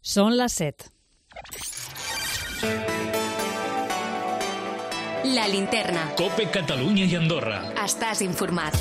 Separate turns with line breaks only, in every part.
Són les 7.
La Linterna.
COPE Catalunya i Andorra.
Estàs informat.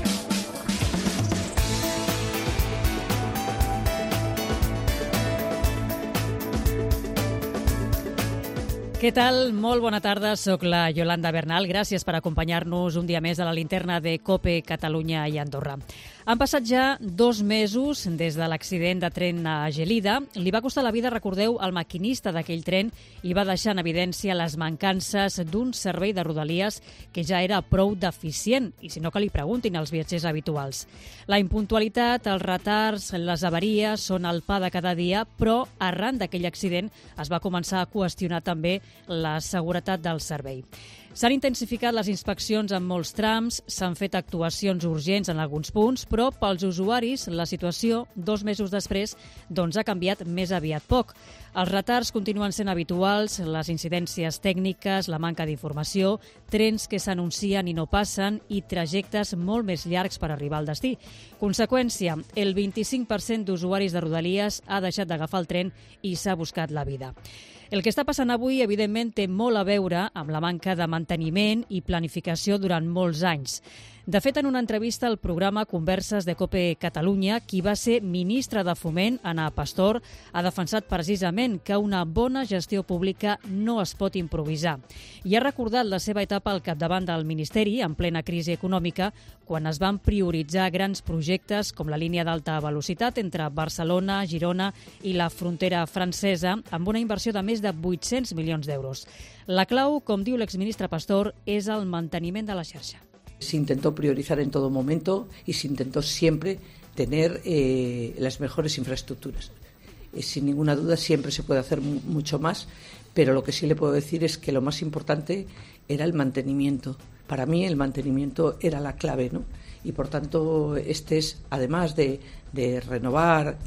Què tal? Molt bona tarda, soc la Yolanda Bernal. Gràcies per acompanyar-nos un dia més a la Linterna de COPE Catalunya i Andorra. Han passat ja 2 mesos des de l'accident de tren a Gelida. Li va costar la vida, recordeu, al maquinista d'aquell tren i va deixar en evidència les mancances d'un servei de Rodalies que ja era prou deficient, i si no que li preguntin als viatgers habituals. La impuntualitat, els retards, les avaries són el pa de cada dia, però arran d'aquell accident es va començar a qüestionar també la seguretat del servei. S'han intensificat les inspeccions en molts trams, s'han fet actuacions urgents en alguns punts, però pels usuaris la situació, 2 mesos després, ha canviat més aviat poc. Els retards continuen sent habituals, les incidències tècniques, la manca d'informació, trens que s'anuncien i no passen i trajectes molt més llargs per arribar al destí. Conseqüència, el 25% d'usuaris de Rodalies ha deixat d'agafar el tren i s'ha buscat la vida. El que està passant avui, evidentment, té molt a veure amb la manca de manteniment i planificació durant molts anys. De fet, en una entrevista al programa Converses de COPE Catalunya, qui va ser ministra de Foment, Ana Pastor, ha defensat precisament que una bona gestió pública no es pot improvisar. I ha recordat la seva etapa al capdavant del Ministeri, en plena crisi econòmica, quan es van prioritzar grans projectes com la línia d'alta velocitat entre Barcelona, Girona i la frontera francesa, amb una inversió de més de 800 milions d'euros. La clau, com diu l'exministre Pastor, és el manteniment de la xarxa.
Se intentó priorizar en todo momento y se intentó siempre tener las mejores infraestructuras. Sin ninguna duda siempre se puede hacer mucho más, pero lo que sí le puedo decir es que lo más importante era el mantenimiento. Para mí el mantenimiento era la clave, ¿no? Y por tanto este es, además de renovar,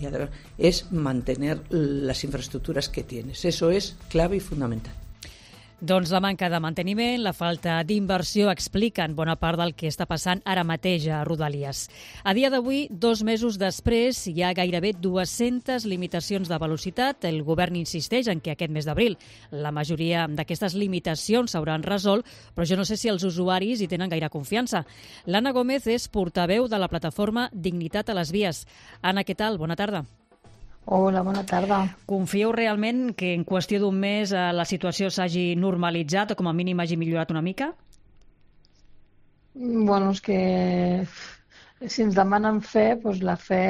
es mantener las infraestructuras que tienes. Eso es clave y fundamental.
Doncs la manca de manteniment, la falta d'inversió expliquen bona part del que està passant ara mateix a Rodalies. A dia d'avui, 2 mesos després, hi ha gairebé 200 limitacions de velocitat. El govern insisteix en que aquest mes d'abril la majoria d'aquestes limitacions s'hauran resolt, però jo no sé si els usuaris hi tenen gaire confiança. L'Anna Gómez és portaveu de la plataforma Dignitat a les Vies. Anna, què tal? Bona tarda.
Hola, bona tarda.
Confieu realment que en qüestió d'un mes la situació s'hagi normalitzat o com a mínim hagi millorat una mica?
Bueno, és que si ens demanen fe, doncs la fe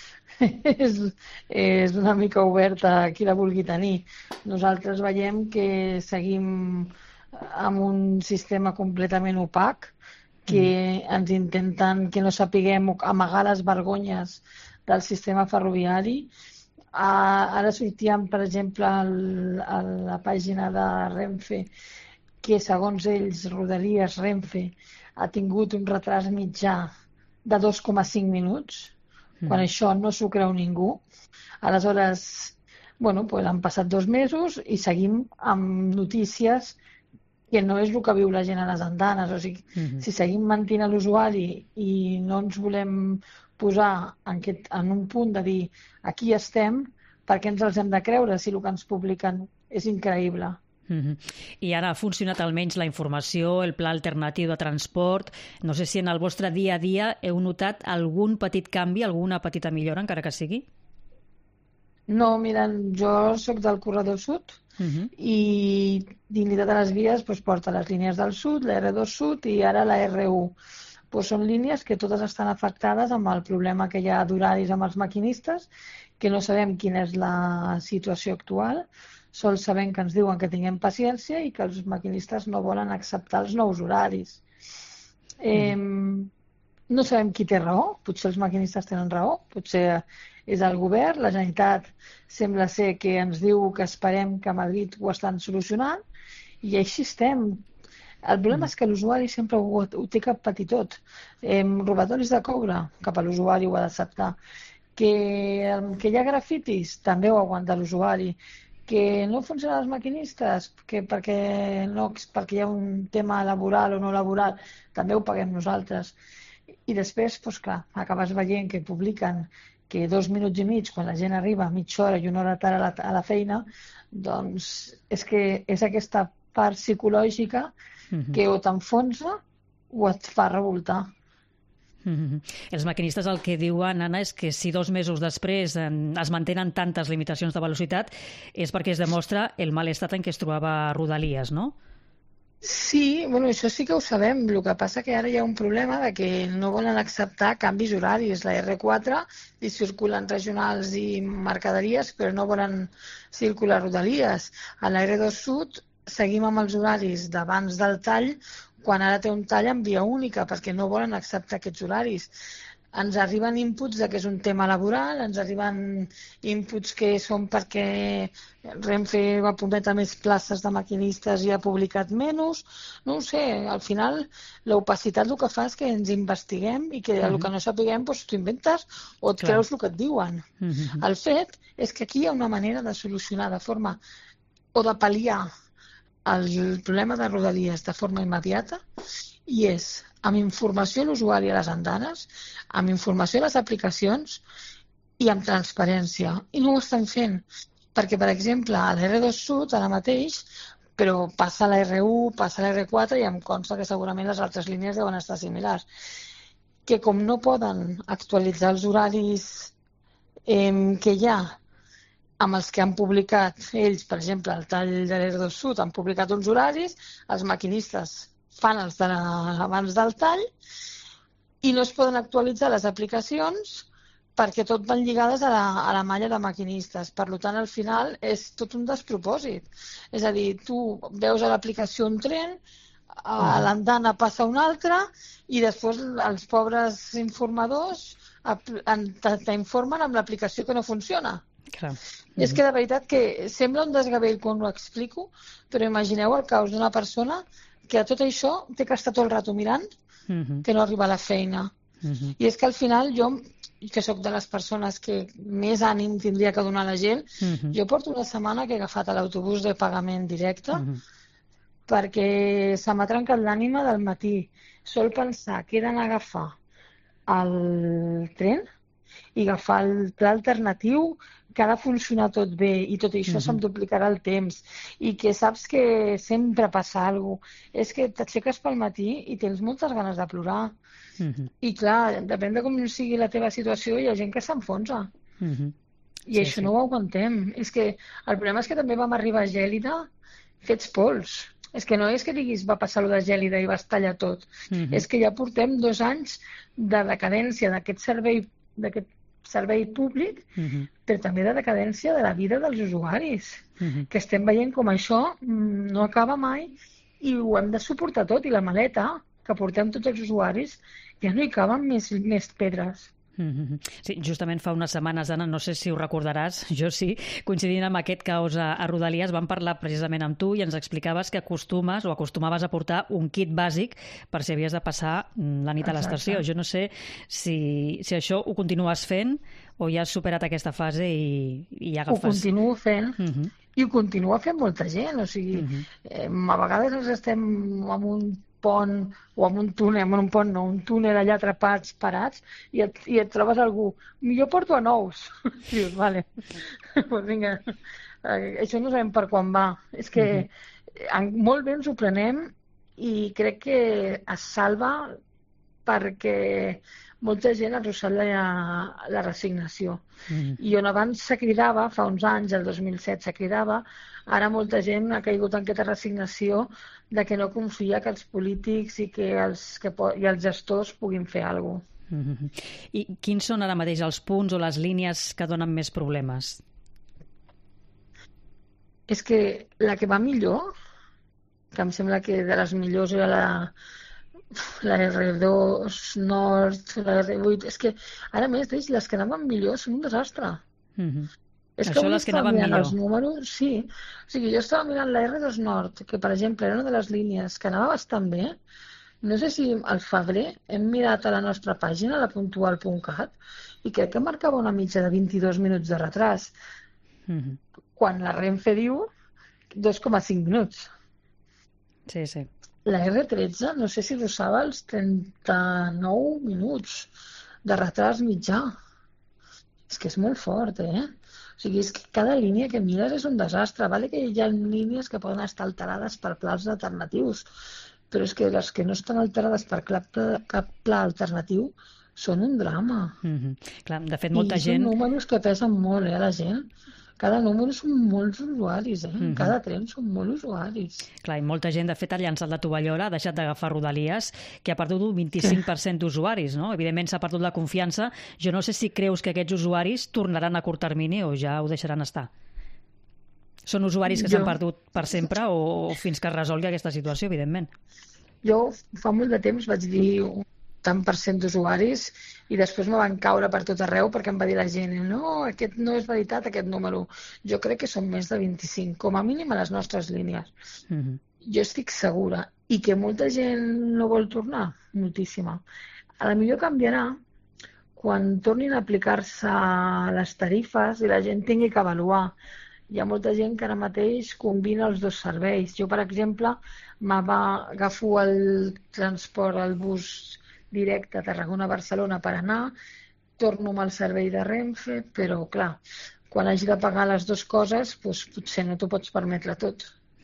és una mica oberta a qui la vulgui tenir. Nosaltres veiem que seguim amb un sistema completament opac, que ens intenten que no sapiguem amagar les vergonyes del sistema ferroviari. Ara sortíem, per exemple, a la pàgina de Renfe, que segons ells, Rodalies, Renfe, ha tingut un retras mitjà de 2,5 minuts, quan això no s'ho creu ningú. Aleshores, han passat 2 mesos i seguim amb notícies que no és el que viu la gent a les andanes. O sigui, si seguim mentint a l'usuari i no ens volem posar en un punt de dir aquí estem, perquè ens els hem de creure si el que ens publiquen és increïble.
I ara ha funcionat almenys la informació, el pla alternatiu de transport. No sé si en el vostre dia a dia heu notat algun petit canvi, alguna petita millora, encara que sigui?
No, mira, jo sóc del corredor sud i Dignitat a les Vies porta les línies del sud, la R2 sud i ara la R1. Són línies que totes estan afectades amb el problema que hi ha d'horaris amb els maquinistes, que no sabem quina és la situació actual, sols sabem que ens diuen que tinguem paciència i que els maquinistes no volen acceptar els nous horaris. No sabem qui té raó, potser els maquinistes tenen raó, potser és el govern, la Generalitat sembla ser que ens diu que esperem que a Madrid ho estan solucionant i així estem. El problema és que l'usuari sempre ho té cap patir tot. Robatoris de coure, cap a l'usuari ho ha d'acceptar. Que hi ha grafitis, també ho aguanta l'usuari. Que no funcionen els maquinistes, perquè hi ha un tema laboral o no laboral, també ho paguem nosaltres. I després, clar, acabes veient que publiquen que 2 minuts i mig, quan la gent arriba mitja hora i una hora tard a la feina, doncs és que és aquesta part psicològica que o t'enfonsa o et fa revoltar.
Els maquinistes el que diuen, Anna, és que si 2 mesos després es mantenen tantes limitacions de velocitat és perquè es demostra el mal estat en què es trobava Rodalies, no?
Sí, bueno, això sí que ho sabem. El que passa que ara hi ha un problema de que no volen acceptar canvis horaris. La R4 hi circulen regionals i mercaderies, però no volen circular Rodalies. A la R2 Sud seguim amb els horaris d'abans del tall, quan ara té un tall en via única, perquè no volen acceptar aquests horaris. Ens arriben inputs de que és un tema laboral, ens arriben inputs que són perquè Renfe va prometre més places de maquinistes i ha publicat menys. No ho sé, al final l'opacitat el que fa és que ens investiguem i que el que no sapiguem doncs t'ho inventes o et creus el que et diuen. El fet és que aquí hi ha una manera de solucionar de forma o de pal·liar el problema de Rodalies de forma immediata i és amb informació a l'usuari a les andanes, amb informació a les aplicacions i amb transparència. I no ho estan fent, perquè, per exemple, a l'R2 Sud ara mateix, però passa a la R1, passa a la R4 i em consta que segurament les altres línies deuen estar similars, que com no poden actualitzar els horaris que hi ha amb els que han publicat ells, per exemple, el tall de l'R2 Sud, han publicat uns horaris, els maquinistes fan els abans del tall i no es poden actualitzar les aplicacions perquè tot van lligades a la malla de maquinistes. Per tant, al final és tot un despropòsit. És a dir, tu veus a l'aplicació un tren, a l'andana passa un altre i després els pobres informadors t'informen amb l'aplicació que no funciona.
Clar.
És que de veritat que sembla un desgavell quan ho explico, però imagineu el caos d'una persona que a tot això té que estar tot el rato mirant que no arriba a la feina. I és que al final jo, que sóc de les persones que més ànim tindria que donar a la gent, jo porto una setmana que he agafat l'autobús de pagament directe perquè se m'ha trencat l'ànima del matí. Sol pensar que he d'anar a agafar el tren i agafar el pla alternatiu que ha de funcionar tot bé i tot això se'm duplicarà el temps i que saps que sempre passa alguna cosa. És que t'aixeques pel matí i tens moltes ganes de plorar. I clar, depèn de com sigui la teva situació, hi ha gent que s'enfonsa. I això no ho aguantem. És que el problema és que també vam arribar a Gèlida fets pols. És que no és que diguis va passar allò de Gèlida i vas tallar tot. És que ja portem 2 anys de decadència d'aquest servei públic, però també de decadència de la vida dels usuaris, que estem veient com això no acaba mai i ho hem de suportar tot, i la maleta que portem tots els usuaris ja no hi caben més pedres.
Sí, justament fa unes setmanes, Anna, no sé si ho recordaràs, jo sí, coincidint amb aquest caos a Rodalies, vam parlar precisament amb tu i ens explicaves que acostumaves a portar un kit bàsic per si havies de passar la nit a l'estació. Jo no sé si això ho continues fent o ja has superat aquesta fase i ja agafes...
Ho continuo fent i ho continua fent molta gent. O sigui, a vegades ens estem en un pont o en un túnel, un túnel allà atrapats, parats, i et trobes algú. Jo porto a nous. Dius, vale, pues vinga, això no sabem per quan va. És que molt bé ens ho prenem i crec que es salva perquè molta gent ha arrossat la resignació. I on abans se cridava, fa uns anys, el 2007 se cridava, ara molta gent ha caigut en aquesta resignació de que no confia que els polítics i els gestors puguin fer alguna cosa.
I quins són ara mateix els punts o les línies que donen més problemes?
És que la que va millor, que em sembla que de les millors era la R2 Nord, la R8, és que ara més les que anaven millor són un desastre. És que
les que anaven millor.
Els números, sí. O sigui, jo estava mirant la R2 Nord, que per exemple era una de les línies que anava bastant bé. No sé si al febrer hem mirat a la nostra pàgina, la puntual.cat, i crec que marcava una mitja de 22 minuts de retras. Quan la Renfe diu 2,5 minuts.
Sí, sí.
La R13, no sé si rossava els 39 minuts de retras mitjà. És que és molt fort, O sigui, és que cada línia que mires és un desastre. Vale que hi ha línies que poden estar alterades per plans alternatius, però és que les que no estan alterades per cap pla alternatiu són un drama.
Clar, de fet, molta
I
gent...
són números que pesen molt, la gent. Cada número són molts usuaris, Cada tren són molts usuaris.
Clar, i molta gent, de fet, ha llançat la tovallola, ha deixat d'agafar Rodalies, que ha perdut un 25% d'usuaris, no? Evidentment s'ha perdut la confiança. Jo no sé si creus que aquests usuaris tornaran a curt termini o ja ho deixaran estar. Són usuaris que s'han perdut per sempre o fins que es resolgui aquesta situació, evidentment?
Jo fa molt de temps vaig dir un tant per cent d'usuaris i després me van caure per tot arreu perquè em va dir la gent no, aquest no és veritat, aquest número. Jo crec que són més de 25, com a mínim a les nostres línies. Jo estic segura. I que molta gent no vol tornar? Moltíssima. A la millor canviarà quan tornin a aplicar-se les tarifes i la gent tingui que avaluar. Hi ha molta gent que ara mateix combina els dos serveis. Jo, per exemple, agafo el transport, el bus directe a Tarragona-Barcelona per anar, torno amb el servei de Renfe, però, clar, quan hagi de pagar les dues coses, doncs, potser no t'ho pots permetre tot.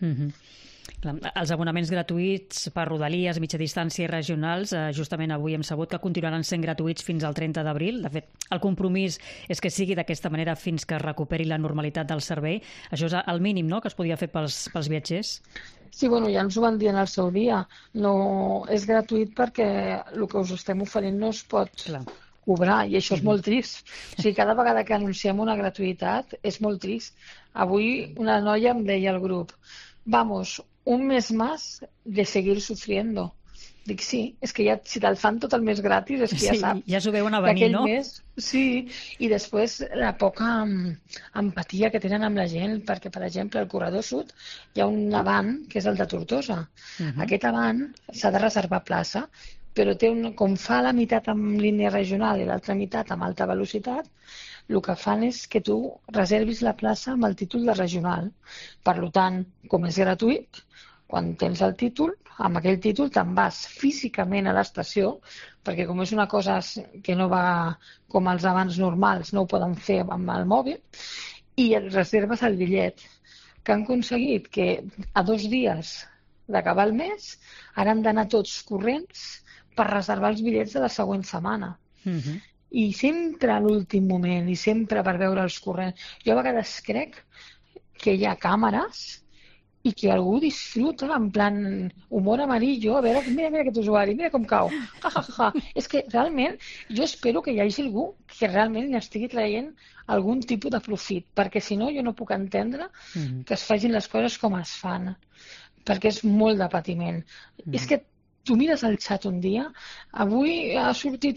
Els abonaments gratuïts per Rodalies, mitja distància i regionals, justament avui hem sabut que continuaran sent gratuïts fins al 30 d'abril. De fet, el compromís és que sigui d'aquesta manera fins que es recuperi la normalitat del servei. Això és el mínim, no?, que es podia fer pels viatgers?
Sí, bueno, ja ens ho van dir en el seu dia. No és gratuït perquè el que us estem oferint no es pot cobrar, i això és molt trist. O sigui, cada vegada que anunciem una gratuïtat és molt trist. Avui una noia em deia al grup, vamos, un mes más de seguir sufriendo. Dic, sí, és que ja, si te'l fan tot el mes gratis, és que ja saps.
Ja s'ho veuen a venir, no?
Mes, sí, i després la poca empatia que tenen amb la gent, perquè, per exemple, al corredor sud hi ha un avant, que és el de Tortosa. Aquest avant s'ha de reservar plaça, però com fa la meitat amb línia regional i l'altra meitat amb alta velocitat, el que fan és que tu reservis la plaça amb el títol de regional. Per tant, com és gratuït, quan tens el títol, amb aquell títol te'n vas físicament a l'estació, perquè com és una cosa que no va com els abans normals, no ho poden fer amb el mòbil, i et reserves el bitllet. Que han aconseguit que a 2 dies d'acabar el mes ara han d'anar tots corrents per reservar els bitllets de la següent setmana. I sempre a l'últim moment, i sempre per veure els corrents. Jo a vegades crec que hi ha càmeres i que algú disfruta en plan humor amarillo, a veure, mira aquest usuari, mira com cau. És que realment jo espero que hi hagi algú que realment hi estigui traient algun tipus de profit, perquè si no jo no puc entendre que es facin les coses com es fan, perquè és molt de patiment. És que tu mires el xat un dia, avui ha sortit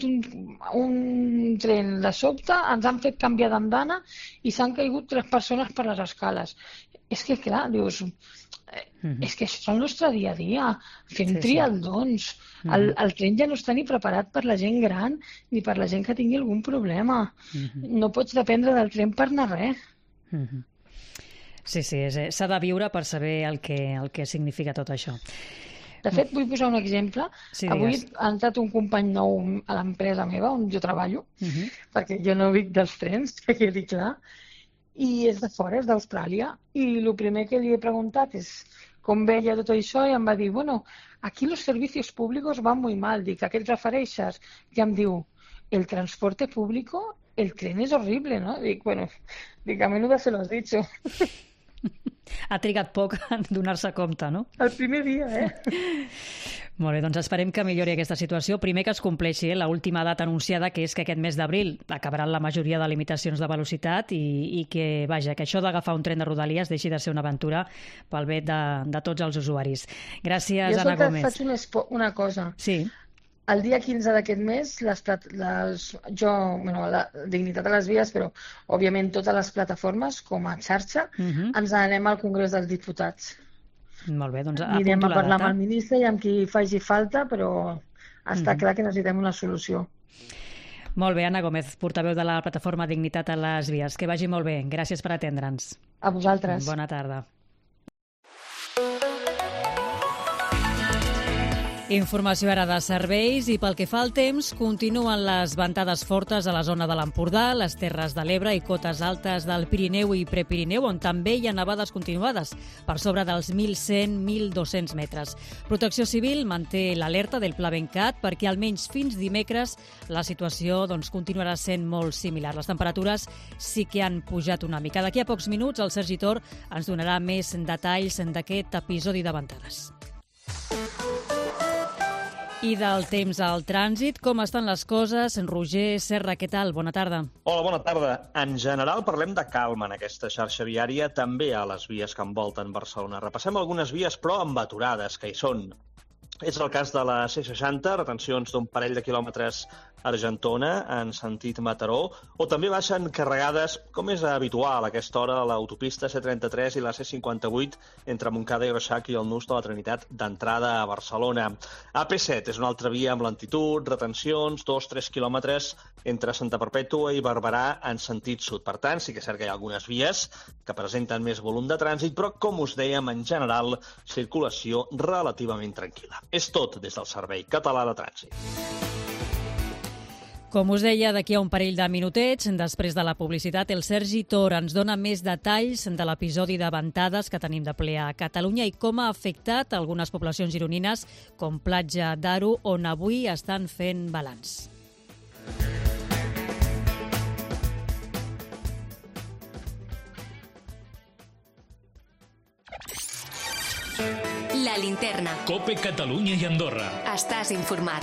un tren de sobte, ens han fet canviar d'andana i s'han caigut 3 persones per les escales. És que, clar, dius, és que això és el nostre dia a dia. Fem trialdons. El tren ja no està ni preparat per la gent gran ni per la gent que tingui algun problema. No pots dependre del tren per anar res.
Sí, s'ha de viure per saber el que significa tot això.
De fet, vull posar un exemple. Avui ha entrat un company nou a l'empresa meva, on jo treballo, perquè jo no vic dels trens, que quedi clar, i és de fora, és d'Austràlia, i el primer que li he preguntat és com veia tot això, i em va dir, bueno, aquí los servicios públicos van muy mal. Dic, a què et refereixes? I em diu, el transporte público, el tren es horrible, ¿no? Dic, bueno, a menudo se lo has dicho.
Ha trigat poc a donar-se compte, no?
El primer dia,
Molt bé, doncs esperem que millori aquesta situació. Primer que es compleixi l'última data anunciada, que és que aquest mes d'abril acabaran la majoria de limitacions de velocitat i que, vaja, que això d'agafar un tren de Rodalies deixi de ser una aventura pel bé de tots els usuaris. Gràcies, Anna Gómez.
Jo faig una cosa.
Sí.
El dia 15 d'aquest mes, la Dignitat a les Vies, però, òbviament, totes les plataformes, com a xarxa, ens anem al Congrés dels Diputats.
Molt bé, doncs
anirem a parlar amb el ministre i amb qui faci falta, però està clar que necessitem una solució.
Molt bé, Anna Gómez, portaveu de la plataforma Dignitat a les Vies. Que vagi molt bé. Gràcies per atendre'ns.
A vosaltres.
Bona tarda. Informació ara de serveis i pel que fa al temps, continuen les ventades fortes a la zona de l'Empordà, les Terres de l'Ebre i cotes altes del Pirineu i Prepirineu, on també hi ha nevades continuades, per sobre dels 1.100-1.200 metres. Protecció Civil manté l'alerta del Pla Bencat perquè almenys fins dimecres la situació continuarà sent molt similar. Les temperatures sí que han pujat una mica. D'aquí a pocs minuts el Sergi Tor ens donarà més detalls d'aquest episodi de ventades. I del temps al trànsit, com estan les coses? Roger Serra, què tal? Bona tarda.
Hola, bona tarda. En general parlem de calma en aquesta xarxa viària, també a les vies que envolten Barcelona. Repassem algunes vies, però amb aturades, que hi són. És el cas de la C60, retencions d'un parell de quilòmetres a Argentona, en sentit Mataró, o també baixen carregades, com és habitual a aquesta hora, a l'autopista C33 i la C58 entre Montcada i Reixac i el Nus de la Trinitat d'entrada a Barcelona. AP7 és una altra via amb lentitud, retencions, 2-3 quilòmetres entre Santa Perpètua i Barberà en sentit sud. Per tant, sí que és cert que hi ha algunes vies que presenten més volum de trànsit, però, com us dèiem, en general, circulació relativament tranquil·la. És tot des del Servei Català de Trànsit.
Com us deia, d'aquí a un parell de minutets, després de la publicitat, el Sergi Tor ens dona més detalls de l'episodi de ventades que tenim de ple a Catalunya i com ha afectat algunes poblacions gironines, com Platja d'Aro, on avui estan fent balanç.
La linterna.
COPE Catalunya i Andorra.
Estàs informat.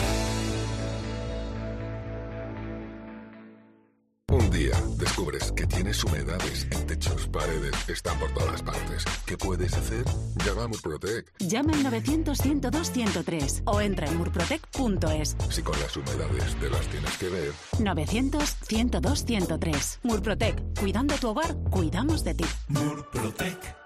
Un día descubres que tienes humedades en techos, paredes, están por todas partes. ¿Qué puedes hacer? Llama a Murprotec.
Llama al 900-102-103 o entra en murprotec.es.
Si con las humedades te las tienes que ver.
900-102-103. Murprotec. Cuidando tu hogar, cuidamos de ti.
Murprotec.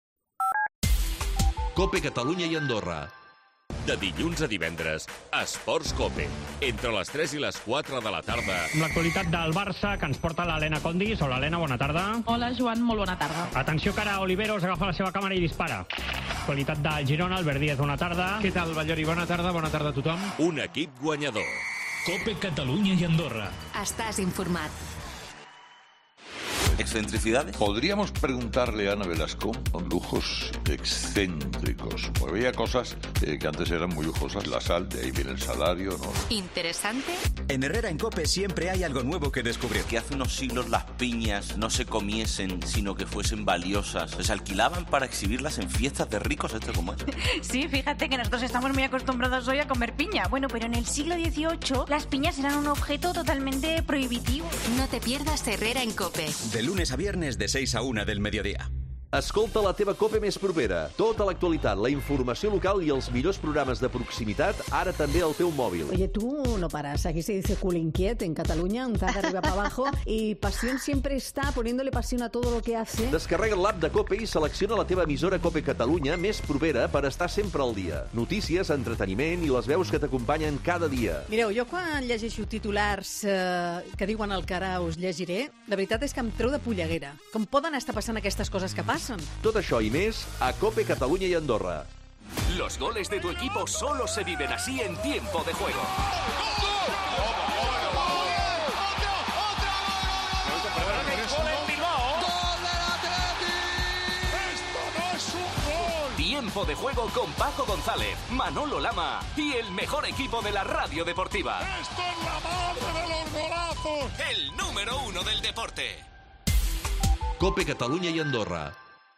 COPE Catalunya i Andorra. De dilluns a divendres, Esports COPE. Entre les 3 i les 4 de la tarda.
Amb l'actualitat del Barça, que ens porta l'Helena Condis. Hola, Helena, bona tarda.
Hola, Joan, molt bona tarda.
Atenció, que ara Oliveros agafa la seva càmera i dispara. Actualitat del Girona, Albert Díaz, bona tarda.
Què tal, Ballori? Bona tarda a tothom.
Un equip guanyador.
COPE Catalunya i Andorra.
Estàs informat.
Excentricidades.
Podríamos preguntarle a Ana Velasco con lujos excéntricos. Porque había cosas que antes eran muy lujosas. La sal, de ahí viene el salario, ¿no?
¿Interesante?
En Herrera en COPE siempre hay algo nuevo que descubrir.
Que hace unos siglos las piñas no se comiesen, sino que fuesen valiosas. Se alquilaban para exhibirlas en fiestas de ricos, ¿esto cómo es?
Sí, fíjate que nosotros estamos muy acostumbrados hoy a comer piña. Bueno, pero en el siglo XVIII las piñas eran un objeto totalmente prohibitivo.
No te pierdas Herrera en COPE.
De lunes a viernes de 6 a 1 del mediodía.
Escolta la teva COPE més propera. Tota l'actualitat, la informació local i els millors programes de proximitat, ara també al teu mòbil.
Oye, tú no paras. Aquí se dice culo inquiet en Cataluña, un tag arriba para abajo, y Pasión siempre está poniéndole pasión a todo lo que hace.
Descarrega l'app de COPE i selecciona la teva emissora COPE Catalunya més propera per estar sempre al dia. Notícies, entreteniment i les veus que t'acompanyen cada dia.
Mireu, jo quan llegeixo titulars que diuen el que ara us llegiré, la veritat és que em treu de polleguera. Com poden estar passant aquestes coses que passen?
Tot això i més a COPE Catalunya i Andorra.
Los goles de tu equipo solo se viven así en tiempo de juego. Tiempo de juego con Paco González, Manolo Lama y el mejor equipo de la radio deportiva.
¡Esto es la madre de los golazos!
El número 1 del deporte. COPE Catalunya i Andorra.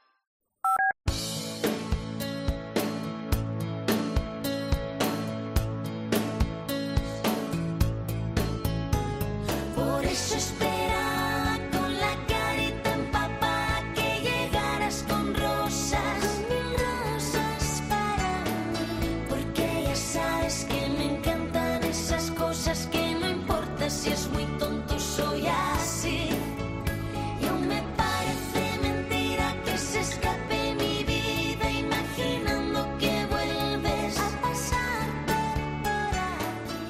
Por eso esperaba con la carita empapada que llegaras con rosas, con mil rosas para mí, porque ya sabes que me encantan esas cosas que no importa si es muy tonto, soy así. Y aún me parece mentira que se escape mi vida imaginando que vuelves a pasar por aquí.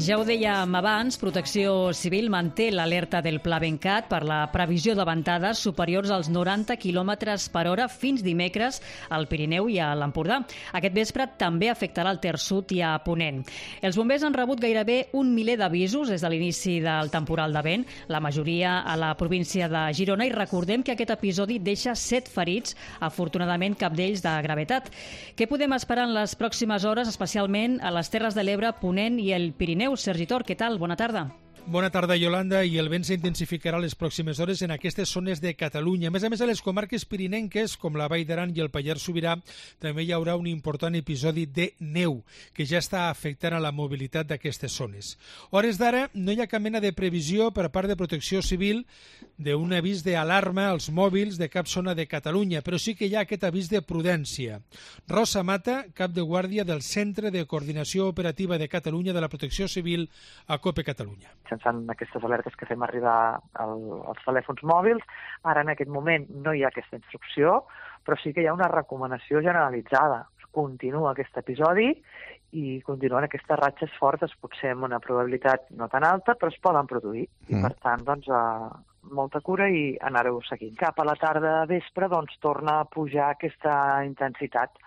Ja ho dèiem abans, Protecció Civil manté l'alerta del Pla Bencat per la previsió de ventades superiors als 90 km per hora fins dimecres al Pirineu i a l'Empordà. Aquest vespre també afectarà el Ter Sud i a Ponent. Els bombers han rebut gairebé 1 miler d'avisos des de l'inici del temporal de vent, la majoria a la província de Girona, i recordem que aquest episodi deixa 7 ferits, afortunadament cap d'ells de gravetat. Què podem esperar en les pròximes hores, especialment a les Terres de l'Ebre, Ponent i el Pirineu? Sergi Tor, què tal? Bona tarda.
Bona tarda, Yolanda, i el vent s'intensificarà les pròximes hores en aquestes zones de Catalunya. A més, a les comarques pirinenques, com la Vall d'Aran i el Pallars Sobirà, també hi haurà un important episodi de neu, que ja està afectant a la mobilitat d'aquestes zones. A hores d'ara, no hi ha cap mena de previsió per part de Protecció Civil d'un avís d'alarma als mòbils de cap zona de Catalunya, però sí que hi ha aquest avís de prudència. Rosa Mata, cap de guàrdia del Centre de Coordinació Operativa de Catalunya de la Protecció Civil a COPE Catalunya.
Mitjançant aquestes alertes que fem arribar als telèfons mòbils. Ara, en aquest moment, no hi ha aquesta instrucció, però sí que hi ha una recomanació generalitzada. Continua aquest episodi i continuen aquestes ratxes fortes, potser amb una probabilitat no tan alta, però es poden produir. I, per tant, doncs, molta cura i anar-ho seguint. Cap a la tarda vespre, doncs, torna a pujar aquesta intensitat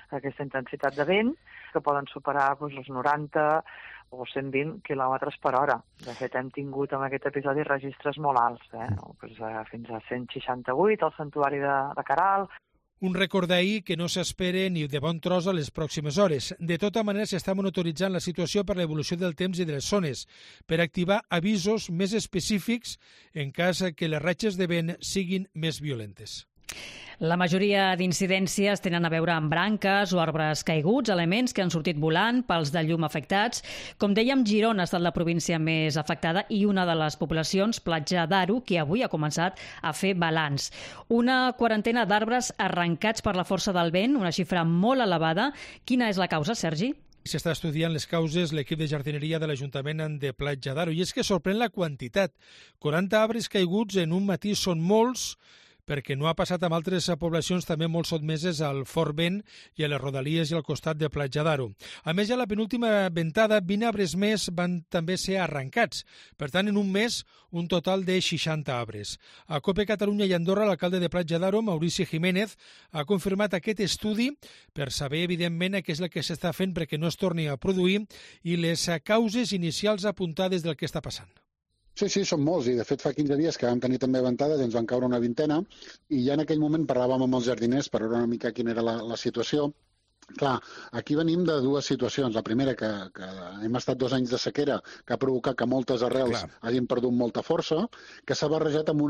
de vent, que poden superar doncs, els 90 o 120 km per hora. De fet, hem tingut en aquest episodi registres molt alts, fins a 168 al santuari de Caral.
Un rècord d'ahir que no s'espera ni de bon tros a les pròximes hores. De tota manera, s'està monitoritzant la situació per l'evolució del temps i de les zones, per activar avisos més específics en cas que les ratxes de vent siguin més violentes.
La majoria d'incidències tenen a veure amb branques o arbres caiguts, elements que han sortit volant, pals de llum afectats. Com dèiem, Girona ha estat la província més afectada i una de les poblacions, Platja d'Aro, que avui ha començat a fer balanç. Una quarantena d'arbres arrencats per la força del vent, una xifra molt elevada. Quina és la causa, Sergi?
S'està estudiant les causes l'equip de jardineria de l'Ajuntament de Platja d'Aro, i és que sorprèn la quantitat. 40 arbres caiguts en un matí són molts, perquè no ha passat amb altres poblacions també molt sotmeses al fort vent i a les rodalies i al costat de Platja d'Aro. A més, a la penúltima ventada, 20 arbres més van també ser arrencats. Per tant, en un mes, un total de 60 arbres. A COPE Catalunya i Andorra, l'alcalde de Platja d'Aro, Maurici Jiménez, ha confirmat aquest estudi per saber, evidentment, què és el que s'està fent perquè no es torni a produir i les causes inicials apuntades del que està passant.
Sí, són molts, i de fet fa 15 dies que vam tenir també ventades, ens van caure una vintena, i ja en aquell moment parlàvem amb els jardiners per veure una mica quina era la situació. Clar, aquí venim de dues situacions. La primera, que hem estat 2 anys de sequera, que ha provocat que moltes arrels hagin perdut molta força, que s'ha barrejat amb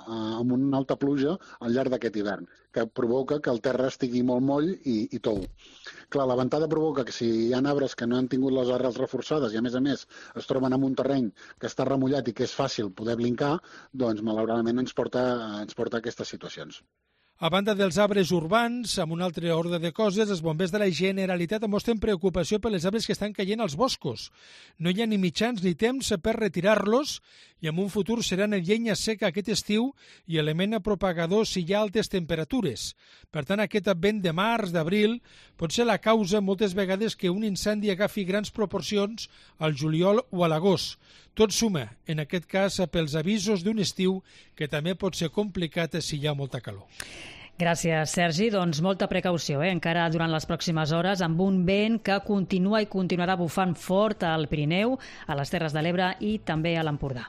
una alta pluja al llarg d'aquest hivern, que provoca que el terra estigui molt moll i tou. Clar, la ventada provoca que si hi ha arbres que no han tingut les arrels reforçades i, a més, es troben en un terreny que està remullat i que és fàcil poder blincar, doncs, malauradament, ens porta a aquestes situacions.
A banda dels arbres urbans, amb un altre ordre de coses, els bombers de la Generalitat mostren preocupació per les arbres que estan caient als boscos. No hi ha ni mitjans ni temps per retirar-los i en un futur seran llenya seca aquest estiu i element propagador si hi ha altes temperatures. Per tant, aquest vent de març, d'abril, pot ser la causa moltes vegades que un incendi agafi grans proporcions al juliol o a l'agost. Tot suma, en aquest cas, pels avisos d'un estiu que també pot ser complicat si hi ha molta calor.
Gràcies, Sergi. Doncs molta precaució, encara durant les pròximes hores, amb un vent que continua i continuarà bufant fort al Pirineu, a les Terres de l'Ebre i també a l'Empordà.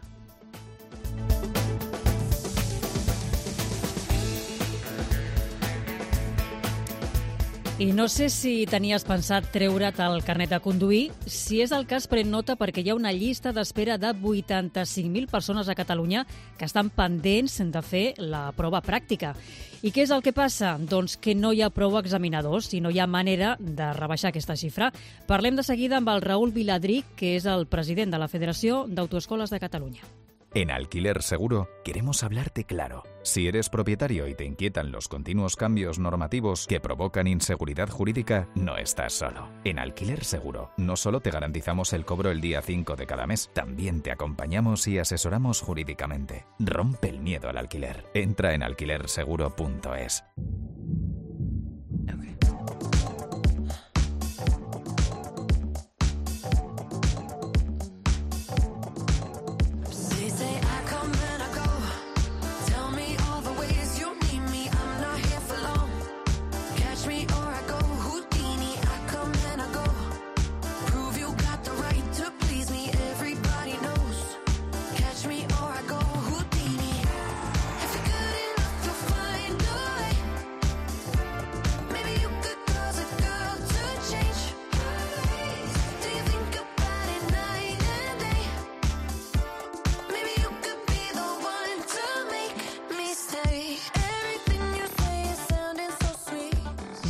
I no sé si tenies pensat treure't el carnet de conduir. Si és el cas, pren nota perquè hi ha una llista d'espera de 85.000 persones a Catalunya que estan pendents de fer la prova pràctica. I què és el que passa? Doncs que no hi ha prou examinadors i no hi ha manera de rebaixar aquesta xifra. Parlem de seguida amb el Raúl Viladric, que és el president de la Federació d'Autoescoles de Catalunya.
En Alquiler Seguro queremos hablarte claro. Si eres propietario y te inquietan los continuos cambios normativos que provocan inseguridad jurídica, no estás solo. En Alquiler Seguro no solo te garantizamos el cobro el día 5 de cada mes, también te acompañamos y asesoramos jurídicamente. Rompe el miedo al alquiler. Entra en alquilerseguro.es.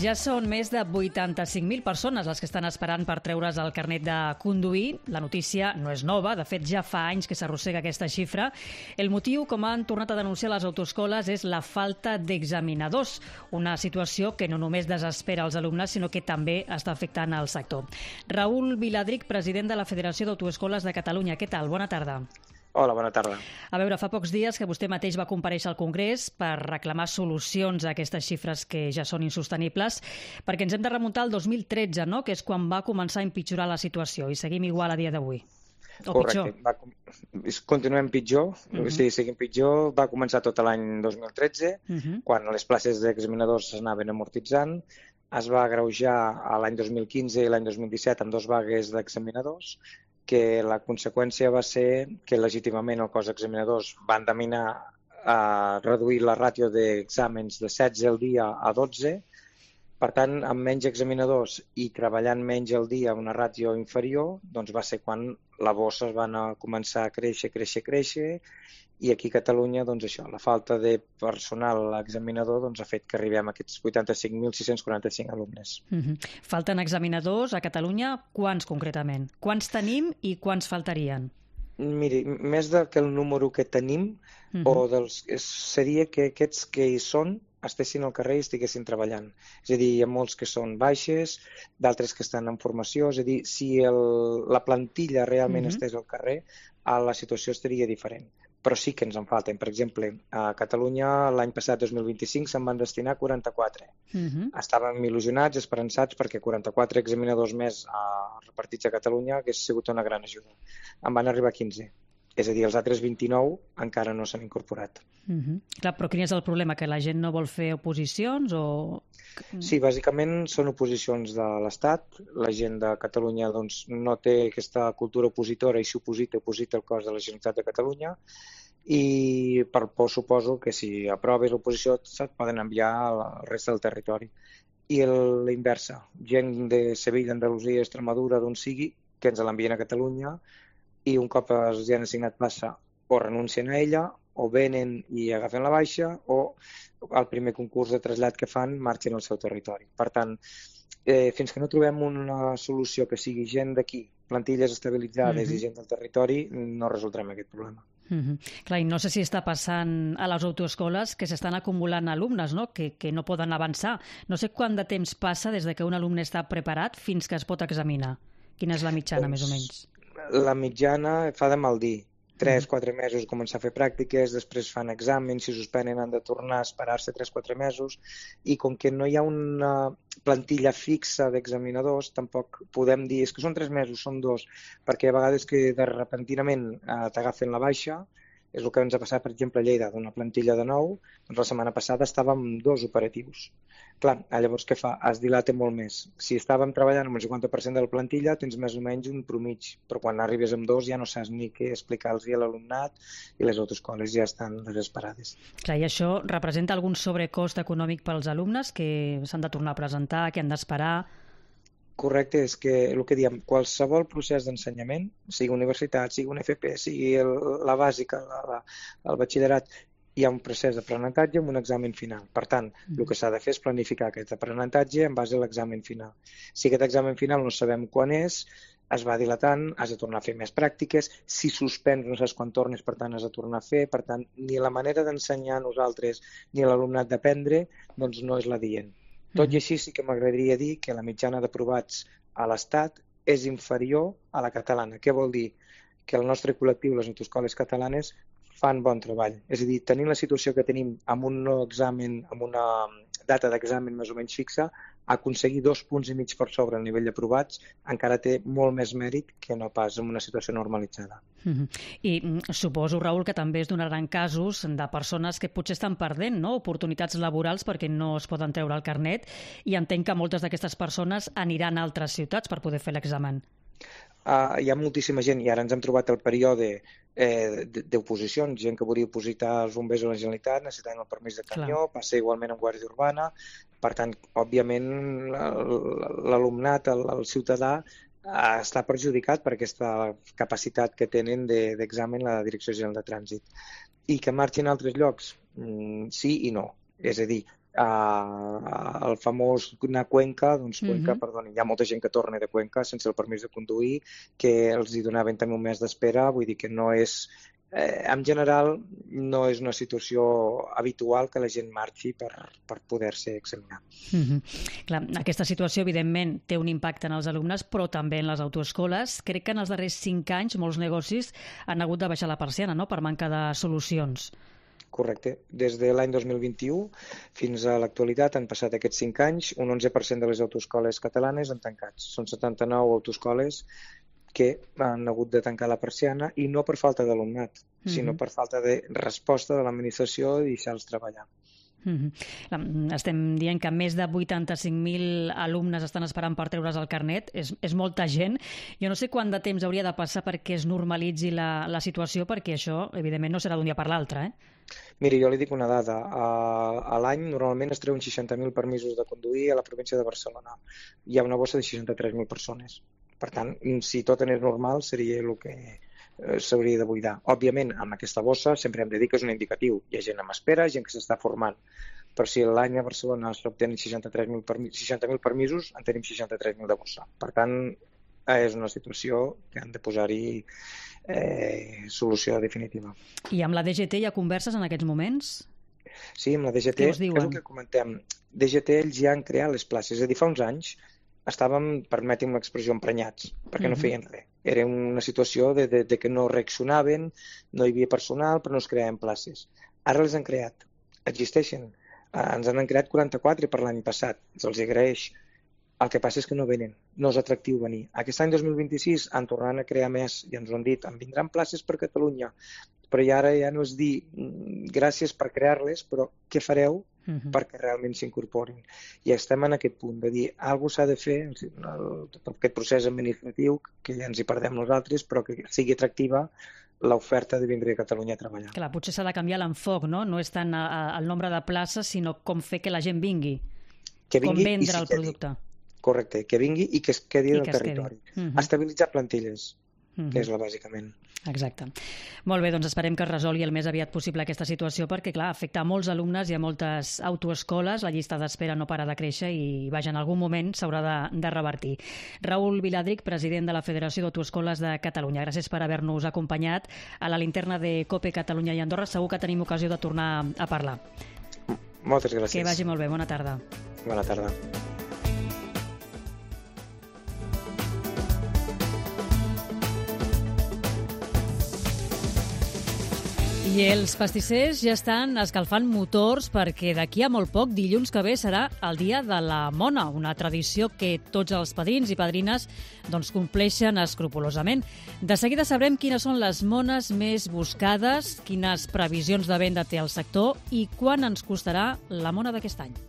Ja són més de 85.000 persones les que estan esperant per treure's el carnet de conduir. La notícia no és nova, de fet ja fa anys que s'arrossega aquesta xifra. El motiu, com han tornat a denunciar les autoescoles, és la falta d'examinadors, una situació que no només desespera els alumnes, sinó que també està afectant el sector. Raül Viladric, president de la Federació d'Autoescoles de Catalunya. Què tal? Bona tarda.
Hola, bona tarda.
A veure, fa pocs dies que vostè mateix va comparèixer al Congrés per reclamar solucions a aquestes xifres que ja són insostenibles, perquè ens hem de remuntar al 2013, no?, que és quan va començar a empitjorar la situació, i seguim igual a dia d'avui. O
correcte.
Pitjor.
Continuem pitjor, sí, seguim pitjor. Va començar tot l'any 2013, quan les places d'examinadors s'anaven amortitzant. Es va agreujar l'any 2015 i l'any 2017 amb 2 vagues d'examinadors, que la conseqüència va ser que legítimament el cos d'examinadors va endeminar a reduir la ràtio d'exàmens de 16 al dia a 12. Per tant, amb menys examinadors i treballant menys al dia, una ràtio inferior, doncs va ser quan la bossa es va començar a créixer, i aquí a Catalunya, doncs això, la falta de personal examinador doncs, ha fet que arribem a aquests 85.645 alumnes.
Falten examinadors a Catalunya, quants concretament? Quants tenim i quants faltarien?
Miri, més del que el número que tenim, seria que aquests que hi són estessin al carrer i estiguessin treballant. És a dir, hi ha molts que són baixes, d'altres que estan en formació, és a dir, si la plantilla realment estés al carrer, la situació estaria diferent. Però sí que ens en falten. Per exemple, a Catalunya l'any passat, 2025, se'n van destinar 44. Estàvem il·lusionats, esperançats, perquè 44 examinadors més repartits a Catalunya hagués sigut una gran ajuda. En van arribar 15. És a dir, els altres 29 encara no s'han incorporat.
Clar, però quin és el problema? Que la gent no vol fer oposicions o...?
Sí, bàsicament són oposicions de l'Estat. La gent de Catalunya doncs, no té aquesta cultura opositora i si oposita el cos de la Generalitat de Catalunya, i per por suposo que si aproves l'oposició se't poden enviar al resta del territori. I la inversa, gent de Sevilla, Andalusia, Extremadura, d'on sigui, que ens l'envien a Catalunya, i un cop els han assignat plaça o renuncien a ella, o venen i agafen la baixa, o al primer concurs de trasllat que fan marxen al seu territori. Per tant, fins que no trobem una solució que sigui gent d'aquí, plantilles estabilitzades i gent del territori, no resoldrem aquest problema.
Clar, i no sé si està passant a les autoescoles que s'estan acumulant alumnes, no? Que no poden avançar. No sé quant de temps passa des que un alumne està preparat fins que es pot examinar. Quina és la mitjana, més o menys?
La mitjana fa de mal dir. 3-4 mesos començar a fer pràctiques, després fan exàmens, si suspenen han de tornar a esperar-se 3-4 mesos, i com que no hi ha una plantilla fixa d'examinadors, tampoc podem dir, és que són 3 mesos, són 2, perquè a vegades que de repentinament t'agafen la baixa, és el que ens ha passat, per exemple, a Lleida, d'una plantilla de 9, doncs la setmana passada estàvem amb 2 operatius. Clar, llavors què fa? Es dilata molt més. Si estàvem treballant amb el 50% de la plantilla, tens més o menys un promig, però quan arribes amb 2 ja no saps ni què explicar-los a l'alumnat i les autoescoles ja estan desesperades.
Clar, i això representa algun sobrecost econòmic pels alumnes que s'han de tornar a presentar, que han d'esperar?
Correcte, és que el que diem, qualsevol procés d'ensenyament, sigui universitat, sigui un FP, sigui la bàsica, el batxillerat, hi ha un procés d'aprenentatge amb un examen final. Per tant, el que s'ha de fer és planificar aquest aprenentatge en base a l'examen final. Si aquest examen final no sabem quan és, es va dilatant, has de tornar a fer més pràctiques, si suspens no saps quan tornes, per tant has de tornar a fer, per tant, ni la manera d'ensenyar a nosaltres ni a l'alumnat d'aprendre, doncs no és la dient. Tot i així sí que m'agradaria dir que la mitjana d'aprovats a l'Estat és inferior a la catalana. Què vol dir? Que el nostre col·lectiu, les autoescoles catalanes, fan bon treball. És a dir, tenint la situació que tenim amb un examen, amb una data d'examen més o menys fixa, aconseguir 2,5 punts per sobre el nivell d'aprovats encara té molt més mèrit que no pas en una situació normalitzada.
I suposo, Raül, que també es donaran casos de persones que potser estan perdent, no?, oportunitats laborals perquè no es poden treure el carnet, i entenc que moltes d'aquestes persones aniran a altres ciutats per poder fer l'examen.
Hi ha moltíssima gent, i ara ens hem trobat el període d'oposicions, gent que volia opositar els bombers a la Generalitat, necessitaven el permís de camió, passa igualment en Guàrdia Urbana, per tant, òbviament, l'alumnat, el ciutadà, està perjudicat per aquesta capacitat que tenen d'examen la Direcció General de Trànsit. I que marxin a altres llocs? Sí i no. És a dir, El famós anar a Cuenca, doncs Cuenca, perdoni, hi ha molta gent que torna de Cuenca sense el permís de conduir, que els hi donaven també un mes d'espera, vull dir que no és... en general, no és una situació habitual que la gent marxi per poder-se examinar.
Clar, aquesta situació, evidentment, té un impacte en els alumnes, però també en les autoescoles. Crec que en els darrers 5 anys molts negocis han hagut de baixar la persiana, no?, per manca de solucions.
Correcte. Des de l'any 2021 fins a l'actualitat han passat aquests 5 anys, un 11% de les autoescoles catalanes han tancat. Són 79 autoescoles que han hagut de tancar la persiana, i no per falta d'alumnat, sinó per falta de resposta de l'administració i deixar-los treballar.
Estem dient que més de 85.000 alumnes estan esperant per treure's el carnet. És molta gent. Jo no sé quant de temps hauria de passar perquè es normalitzi la situació, perquè això, evidentment, no serà d'un dia per l'altre,
Miri, jo li dic una dada. A l'any normalment es treuen 60.000 permisos de conduir a la província de Barcelona. Hi ha una bossa de 63.000 persones. Per tant, si tot anés normal, seria el que s'hauria de buidar. Òbviament, amb aquesta bossa sempre hem de dir que és un indicatiu. Hi ha gent amb espera, gent que s'està formant. Però si l'any a Barcelona s'obtenen 60.000 permisos, en tenim 63.000 de bossa. Per tant, és una situació que han de posar-hi solució definitiva.
I amb la DGT hi ha converses en aquests moments?
Sí, amb la DGT, és el que comentem. DGT, ells ja han creat les places. És a dir, fa uns anys estàvem, permeti'm l'expressió, emprenyats, perquè no feien res. Era una situació de que no reaccionaven, no hi havia personal, però no es creaven places. Ara les han creat, existeixen. Ens han creat 44 per l'any passat, els agraeix. El que passa és que no venen, no és atractiu venir. Aquest any 2026 han tornat a crear més i ens ho han dit, en vindran places per Catalunya, però ara ja no és dir gràcies per crear-les, però què fareu perquè realment s'incorporin? I estem en aquest punt de dir, alguna cosa s'ha de fer, tot aquest procés administratiu, que ja ens hi perdem nosaltres, però que sigui atractiva l'oferta de vindre a Catalunya a treballar.
Clar, potser s'ha de canviar l'enfoc, no? No és tant el nombre de places, sinó com fer que la gent vingui, com vendre el producte.
Correcte, que vingui i que es quedi al territori. Estabilitzar plantilles, que és la bàsicament.
Exacte. Molt bé, doncs esperem que es resolgui el més aviat possible aquesta situació, perquè, clar, afecta a molts alumnes i a moltes autoescoles. La llista d'espera no para de créixer i, vaja, en algun moment s'haurà de revertir. Raül Viladric, president de la Federació d'Autoescoles de Catalunya. Gràcies per haver-nos acompanyat a la linterna de COPE Catalunya i Andorra. Segur que tenim ocasió de tornar a parlar.
Moltes gràcies.
Que vagi molt bé. Bona tarda.
Bona tarda.
I els pastissers ja estan escalfant motors perquè d'aquí a molt poc, dilluns que ve, serà el dia de la mona, una tradició que tots els padrins i padrines compleixen escrupolosament. De seguida sabrem quines són les mones més buscades, quines previsions de venda té el sector i quan ens costarà la mona d'aquest any.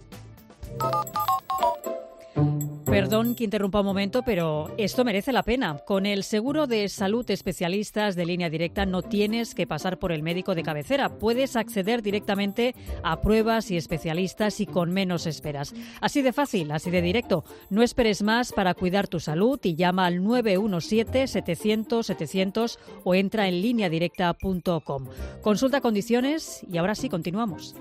Perdón que interrumpa un momento, pero esto merece la pena. Con el seguro de salud especialistas de Línea Directa no tienes que pasar por el médico de cabecera. Puedes acceder directamente a pruebas y especialistas y con menos esperas. Así de fácil, así de directo. No esperes más para cuidar tu salud y llama al 917-700-700 o entra en lineadirecta.com. Consulta condiciones y ahora sí, continuamos.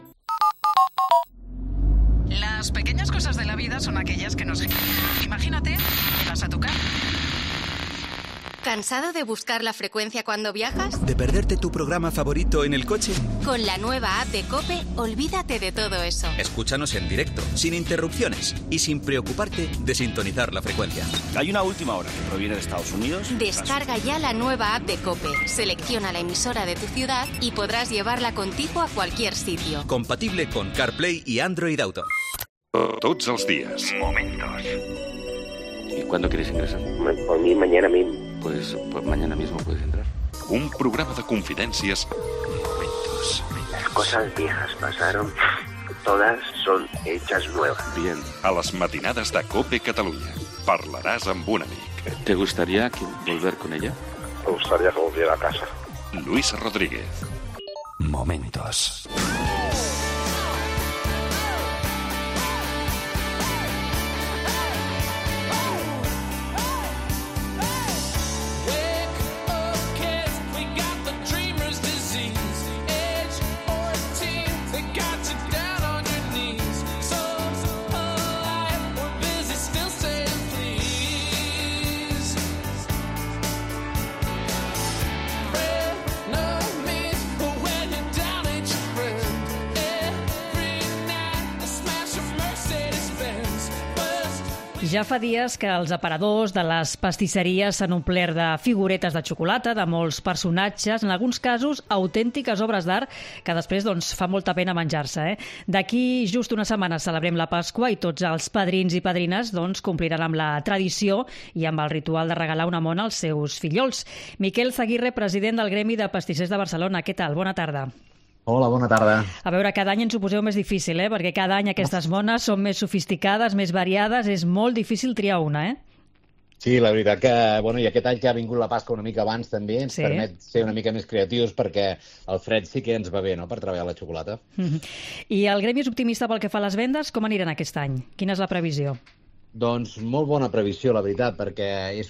Las pequeñas cosas de la vida son aquellas que nos... Imagínate que vas a tocar.
¿Cansado de buscar la frecuencia cuando viajas?
¿De perderte tu programa favorito en el coche?
Con la nueva app de COPE, olvídate de todo eso.
Escúchanos en directo, sin interrupciones y sin preocuparte de sintonizar la frecuencia.
Hay una última hora que proviene de Estados Unidos.
Descarga ya la nueva app de COPE. Selecciona la emisora de tu ciudad y podrás llevarla contigo a cualquier sitio.
Compatible con CarPlay y Android Auto.
Tots els días.
Momentos.
¿Y cuándo quieres ingresar?
Por mí, mañana mismo.
Pues mañana mismo puedes entrar.
Un programa de confidències.
Momentos.
Las cosas viejas pasaron. Todas son hechas nuevas.
Bien.
A les matinades de COPE Catalunya. Parlaràs amb un amic.
¿Te gustaría volver con ella?
Me gustaría que volviera a casa.
Luis Rodríguez.
Momentos.
Ja fa dies que els aparadors de les pastisseries s'han omplert de figuretes de xocolata, de molts personatges, en alguns casos autèntiques obres d'art que després fa molta pena menjar-se. D'aquí just una setmana celebrem la Pasqua i tots els padrins i padrines compliran amb la tradició i amb el ritual de regalar una mona als seus fillols. Miquel Zaguirre, president del Gremi de Pastissers de Barcelona. Què tal? Bona tarda.
Hola, bona tarda.
A veure, cada any ens ho poseu més difícil, perquè cada any aquestes mones són més sofisticades, més variades, és molt difícil triar una,
Sí, la veritat que, i aquest any que ha vingut la Pasqua una mica abans també ens permet ser una mica més creatius perquè el fred sí que ens va bé, per treballar la xocolata.
I el Gremi és optimista pel que fa a les vendes? Com aniran aquest any? Quina és la previsió?
Doncs molt bona previsió, la veritat, perquè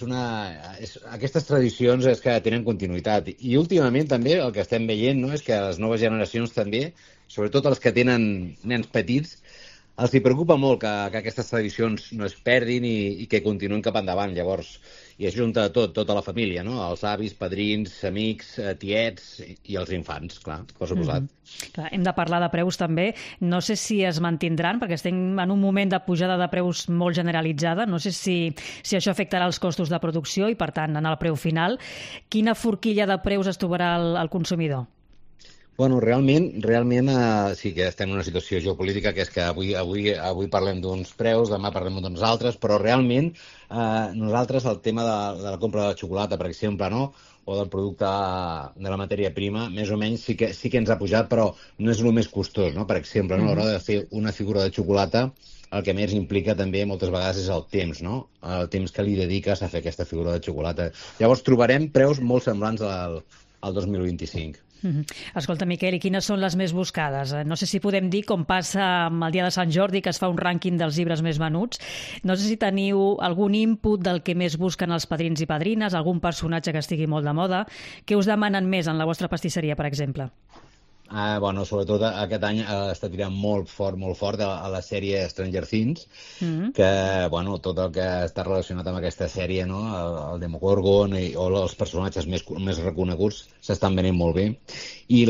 aquestes tradicions és que tenen continuïtat. I últimament també el que estem veient és que les noves generacions també, sobretot els que tenen nens petits, els hi preocupa molt que aquestes tradicions no es perdin i que continuïn cap endavant. Llavors, i es junta tota la família, els avis, padrins, amics, tiets i els infants, clar, per suposat.
Clar, hem de parlar de preus també. No sé si es mantindran, perquè estem en un moment de pujada de preus molt generalitzada. No sé si això afectarà els costos de producció i, per tant, en el preu final. Quina forquilla de preus es trobarà el consumidor?
Realment sí que estem en una situació geopolítica que és que avui parlem d'uns preus, demà parlem d'uns altres, però realment nosaltres el tema de la compra de xocolata, per exemple, o del producte de la matèria prima, més o menys sí que ens ha pujat, però no és el més costós, Per exemple, a l'hora de fer una figura de xocolata, el que més implica també moltes vegades és el temps, el temps que li dediques a fer aquesta figura de xocolata. Llavors trobarem preus molt semblants al 2025.
Escolta, Miquel, i quines són les més buscades? No sé si podem dir, com passa amb el dia de Sant Jordi, que es fa un rànquing dels llibres més venuts. No sé si teniu algun input del que més busquen els padrins i padrines, algun personatge que estigui molt de moda. Què us demanen més en la vostra pastisseria, per exemple?
Sobretot aquest any està tirant molt fort a la sèrie Stranger Things, que, tot el que està relacionat amb aquesta sèrie, el Demogorgon o els personatges més reconeguts s'estan venent molt bé. I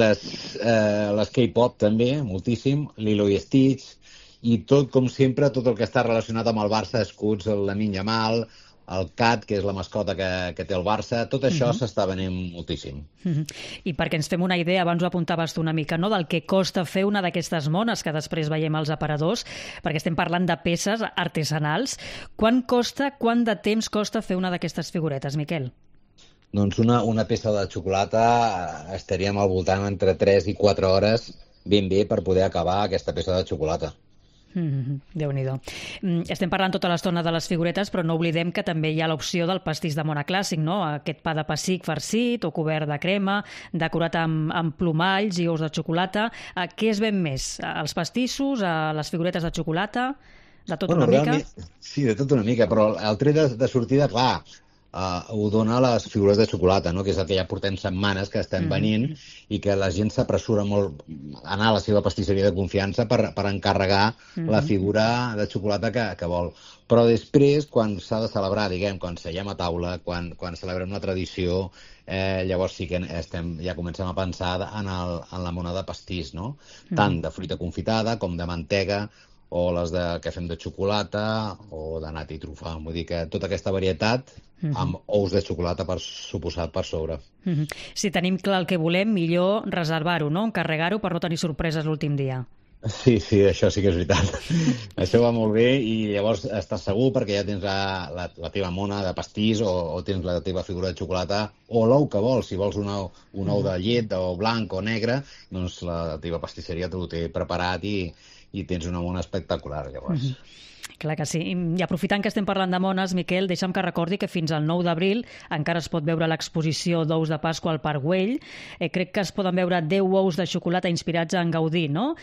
les K-pop també, moltíssim, Lilo i Stitch, i tot, com sempre, tot el que està relacionat amb el Barça, escuts, el Lamine Yamal, el Cat, que és la mascota que té el Barça, tot això s'està venent moltíssim.
I perquè ens fem una idea, abans ho apuntaves tu una mica, del que costa fer una d'aquestes mones que després veiem als aparadors, perquè estem parlant de peces artesanals. Quant de temps costa fer una d'aquestes figuretes, Miquel?
Doncs una peça de xocolata estaríem al voltant entre 3 i 4 hores ben bé per poder acabar aquesta peça de xocolata.
Déu-n'hi-do. Estem parlant tota l'estona de les figuretes, però no oblidem que també hi ha l'opció del pastís de mona clàssic, aquest pa de pessic farcit o cobert de crema, decorat amb plomalls i ous de xocolata. Què es ven més? Els pastissos, les figuretes de xocolata? De tot una mica?
Sí, de tot una mica, però el tret de sortida, clar, ho dona les figures de xocolata, que és el que ja portem setmanes que estem venint i que la gent s'apressura molt a anar a la seva pastisseria de confiança per encarregar la figura de xocolata que vol. Però després, quan s'ha de celebrar, quan seiem a taula, quan celebrem la tradició, llavors sí que ja comencem a pensar en la mona de pastís, tant de fruita confitada com de mantega, o les que fem de xocolata, o de nata i trufa. Vull dir que tota aquesta varietat amb ous de xocolata, per suposat, per sobre.
Si tenim clar el que volem, millor reservar-ho, encarregar-ho per no tenir sorpreses l'últim dia.
Sí, això sí que és veritat. Això va molt bé i llavors estàs segur perquè ja tens la teva mona de pastís o tens la teva figura de xocolata o l'ou que vols. Si vols un ou de llet o blanc o negre, doncs la teva pastisseria te ho té preparat i tens una mona espectacular, llavors.
Clar que sí. I aprofitant que estem parlant de mones, Miquel, deixa'm que recordi que fins al 9 d'abril encara es pot veure l'exposició d'ous de Pasqua al Parc Güell. Crec que es poden veure 10 ous de xocolata inspirats en Gaudí, no?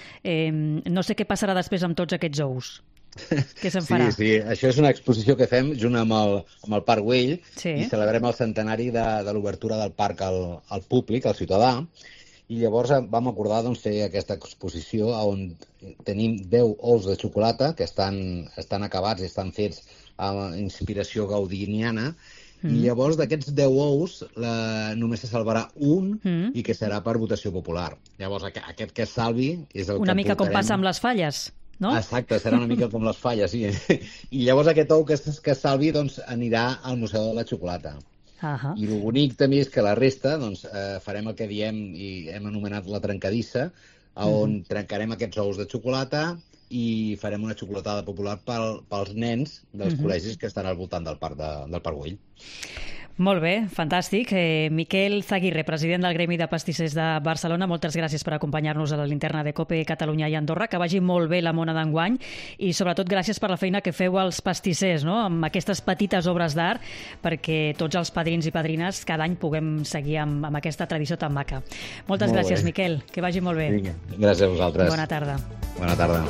No sé què passarà després amb tots aquests ous. Què se'n farà?
Sí, això és una exposició que fem junt amb el Parc Güell i celebrem el centenari de l'obertura del parc al públic, al ciutadà. I llavors vam acordar fer aquesta exposició on tenim 10 ous de xocolata que estan acabats i estan fets amb inspiració gaudiniana i llavors d'aquests 10 ous només se salvarà un i que serà per votació popular. Llavors aquest que es salvi és el que
una mica com passa amb les falles. no?
Exacte, serà una mica com les falles, sí. I llavors aquest ou que estalvi doncs, anirà al Museu de la Xocolata. I el bonic també és que la resta doncs, farem el que diem i hem anomenat la trencadissa, on trencarem aquests ous de xocolata i farem una xocolatada popular pels nens dels col·legis que estan al voltant del Parc Güell.
Molt bé, fantàstic. Miquel Zaguirre, president del Gremi de Pastissers de Barcelona, moltes gràcies per acompanyar-nos a la linterna de COPE Catalunya i Andorra. Que vagi molt bé la mona d'enguany i sobretot gràcies per la feina que feu als pastissers, no? Amb aquestes petites obres d'art, perquè tots els padrins i padrines cada any puguem seguir amb aquesta tradició tan maca. Moltes gràcies, Miquel. Que vagi molt bé.
Vinga. Gràcies a vosaltres.
Bona tarda.
Bona tarda.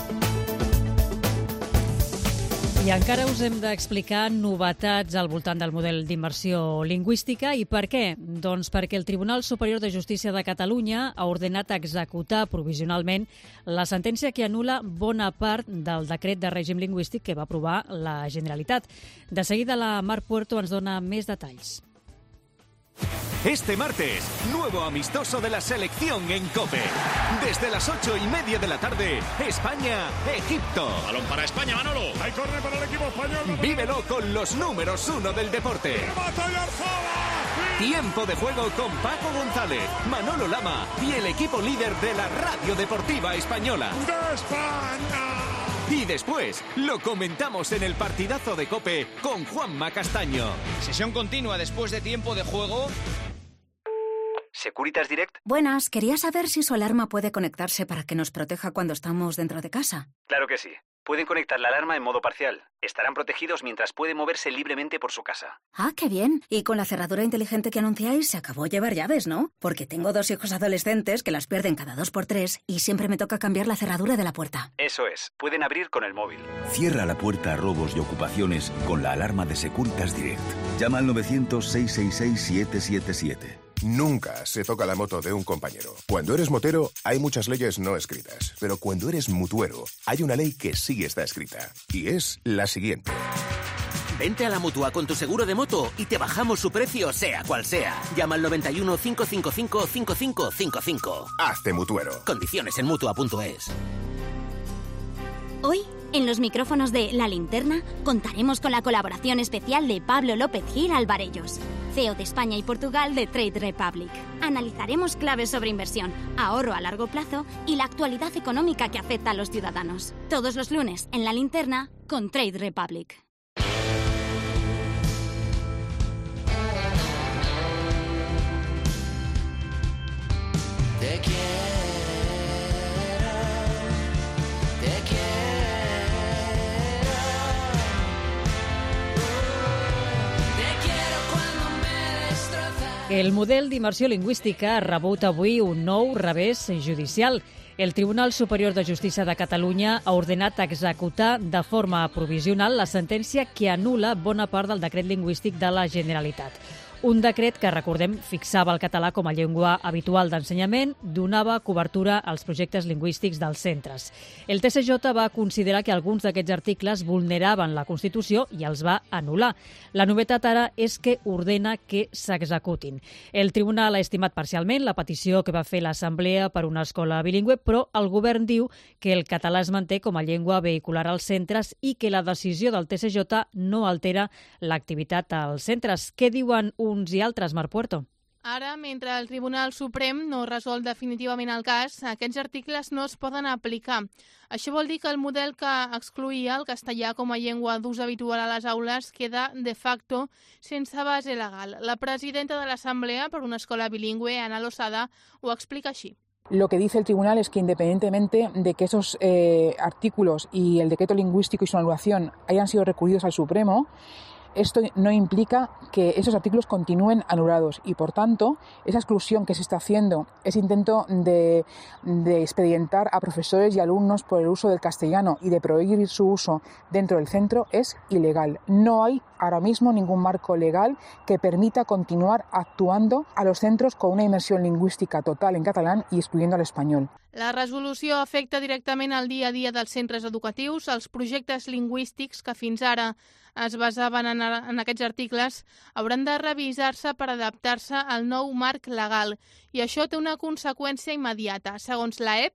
I encara us hem d'explicar novetats al voltant del model d'immersió lingüística. I per què? Doncs perquè el Tribunal Superior de Justícia de Catalunya ha ordenat executar provisionalment la sentència que anul·la bona part del decret de règim lingüístic que va aprovar la Generalitat. De seguida, la Mar Puerto ens dona més detalls.
Este martes, nuevo amistoso de la selección en COPE. Desde las 8:30 de la tarde, España-Egipto.
Balón para España, Manolo. Hay córner para el equipo español.
Vívelo con los números 1 del deporte. Tiempo de juego con Paco González, Manolo Lama y el equipo líder de la Radio Deportiva Española.
¡De España!
Y después lo comentamos en el partidazo de COPE con Juanma Castaño.
Sesión continua después de tiempo de juego.
Securitas Direct.
Buenas, quería saber si su alarma puede conectarse para que nos proteja cuando estamos dentro de casa.
Claro que sí. Pueden conectar la alarma en modo parcial. Estarán protegidos mientras puede moverse libremente por su casa.
Ah, qué bien. Y con la cerradura inteligente que anunciáis, se acabó llevar llaves, ¿no? Porque tengo 2 hijos adolescentes que las pierden cada 2x3 y siempre me toca cambiar la cerradura de la puerta.
Eso es. Pueden abrir con el móvil.
Cierra la puerta a robos y ocupaciones con la alarma de Securitas Direct. Llama al 900-666-777.
Nunca se toca la moto de un compañero. Cuando eres motero, hay muchas leyes no escritas. Pero cuando eres mutuero, hay una ley que sí está escrita. Y es la siguiente.
Vente a la Mutua con tu seguro de moto y te bajamos su precio, sea cual sea. Llama al 91 555 5555.
Hazte mutuero.
Condiciones en Mutua.es.
Hoy, en los micrófonos de La Linterna, contaremos con la colaboración especial de Pablo López Gil Alvarellos, CEO de España y Portugal de Trade Republic. Analizaremos claves sobre inversión, ahorro a largo plazo y la actualidad económica que afecta a los ciudadanos. Todos los lunes en La Linterna con Trade Republic.
Te quiero, te quiero.
El model d'immersió lingüística ha rebut avui un nou revés judicial. El Tribunal Superior de Justícia de Catalunya ha ordenat executar de forma provisional la sentència que anul·la bona part del decret lingüístic de la Generalitat. Un decret que, recordem, fixava el català com a llengua habitual d'ensenyament, donava cobertura als projectes lingüístics dels centres. El TSJ va considerar que alguns d'aquests articles vulneraven la Constitució i els va anul·lar. La novetat ara és que ordena que s'executin. El tribunal ha estimat parcialment la petició que va fer l'Assemblea per una escola bilingüe, però el govern diu que el català es manté com a llengua vehicular als centres i que la decisió del TSJ no altera l'activitat als centres. Què diuen uns i altres, Mar Puerto?
Ara, mentre el Tribunal Suprem no resol definitivament el cas, aquests articles no es poden aplicar. Això vol dir que el model que excloïa el castellà com a llengua d'ús habitual a les aules queda de facto sense base legal. La presidenta de l'Assemblea per una escola bilingüe, Ana Losada, ho explica així.
Lo que dice el tribunal es que independientemente de que esos artículos y el decreto lingüístico y su anulación hayan sido recurridos al Supremo, esto no implica que esos artículos continúen anulados y, por tanto, esa exclusión que se está haciendo, ese intento de expedientar a profesores y alumnos por el uso del castellano y de prohibir su uso dentro del centro es ilegal. No hay ahora mismo ningún marco legal que permita continuar actuando a los centros con una inmersión lingüística total en catalán y excluyendo al español.
La resolució afecta directament el dia a dia dels centres educatius. Els projectes lingüístics que fins ara es basaven en aquests articles hauran de revisar-se per adaptar-se al nou marc legal. I això té una conseqüència immediata. Segons l'AEP,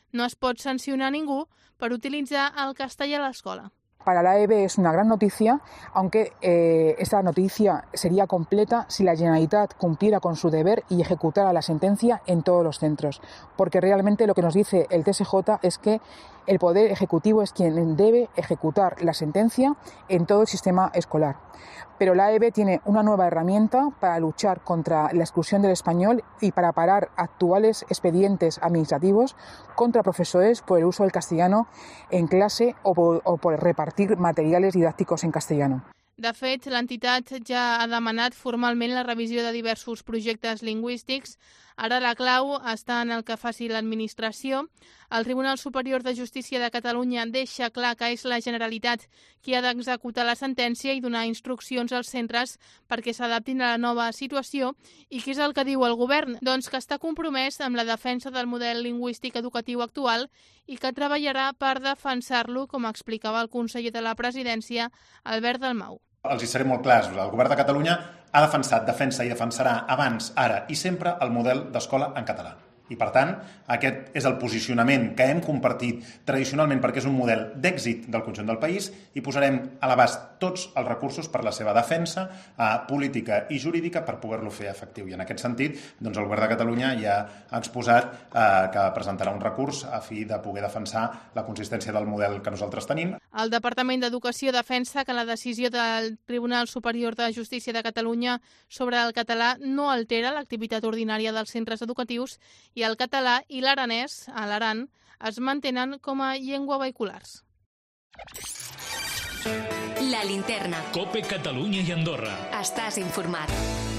No es pot sancionar ningú per utilitzar el castellà a l'escola.
Para la EBE es una gran noticia, aunque esta noticia sería completa si la Generalitat cumpliera con su deber y ejecutara la sentencia en todos los centros, porque realmente lo que nos dice el TSJ es que el Poder Ejecutivo es quien debe ejecutar la sentencia en todo el sistema escolar. Pero la EBE tiene una nueva herramienta para luchar contra la exclusión del español y para parar actuales expedientes administrativos contra profesores por el uso del castellano en clase o por repartir materiales didácticos en castellano.
De fet, l'entitat ja ha demanat formalment la revisió de diversos projectes lingüístics. Ara la clau està en el que faci l'administració. El Tribunal Superior de Justícia de Catalunya deixa clar que és la Generalitat qui ha d'executar la sentència i donar instruccions als centres perquè s'adaptin a la nova situació. I què és el que diu el govern? Doncs que està compromès amb la defensa del model lingüístic educatiu actual i que treballarà per defensar-lo, com explicava el conseller de la Presidència, Albert Dalmau.
Els hi seré molt clars. El govern de Catalunya ha defensat, defensa i defensarà abans, ara i sempre el model d'escola en català. I, per tant, aquest és el posicionament que hem compartit tradicionalment perquè és un model d'èxit del conjunt del país i posarem a l'abast tots els recursos per la seva defensa política i jurídica per poder-lo fer efectiu. I en aquest sentit, doncs, el govern de Catalunya ja ha exposat que presentarà un recurs a fi de poder defensar la consistència del model que nosaltres tenim.
El Departament d'Educació defensa que la decisió del Tribunal Superior de Justícia de Catalunya sobre el català no altera l'activitat ordinària dels centres educatius i el català i l'aranès, a l'Aran, es mantenen com a llengua vehiculars.
La linterna.
COPE Catalunya i Andorra.
Estàs informat.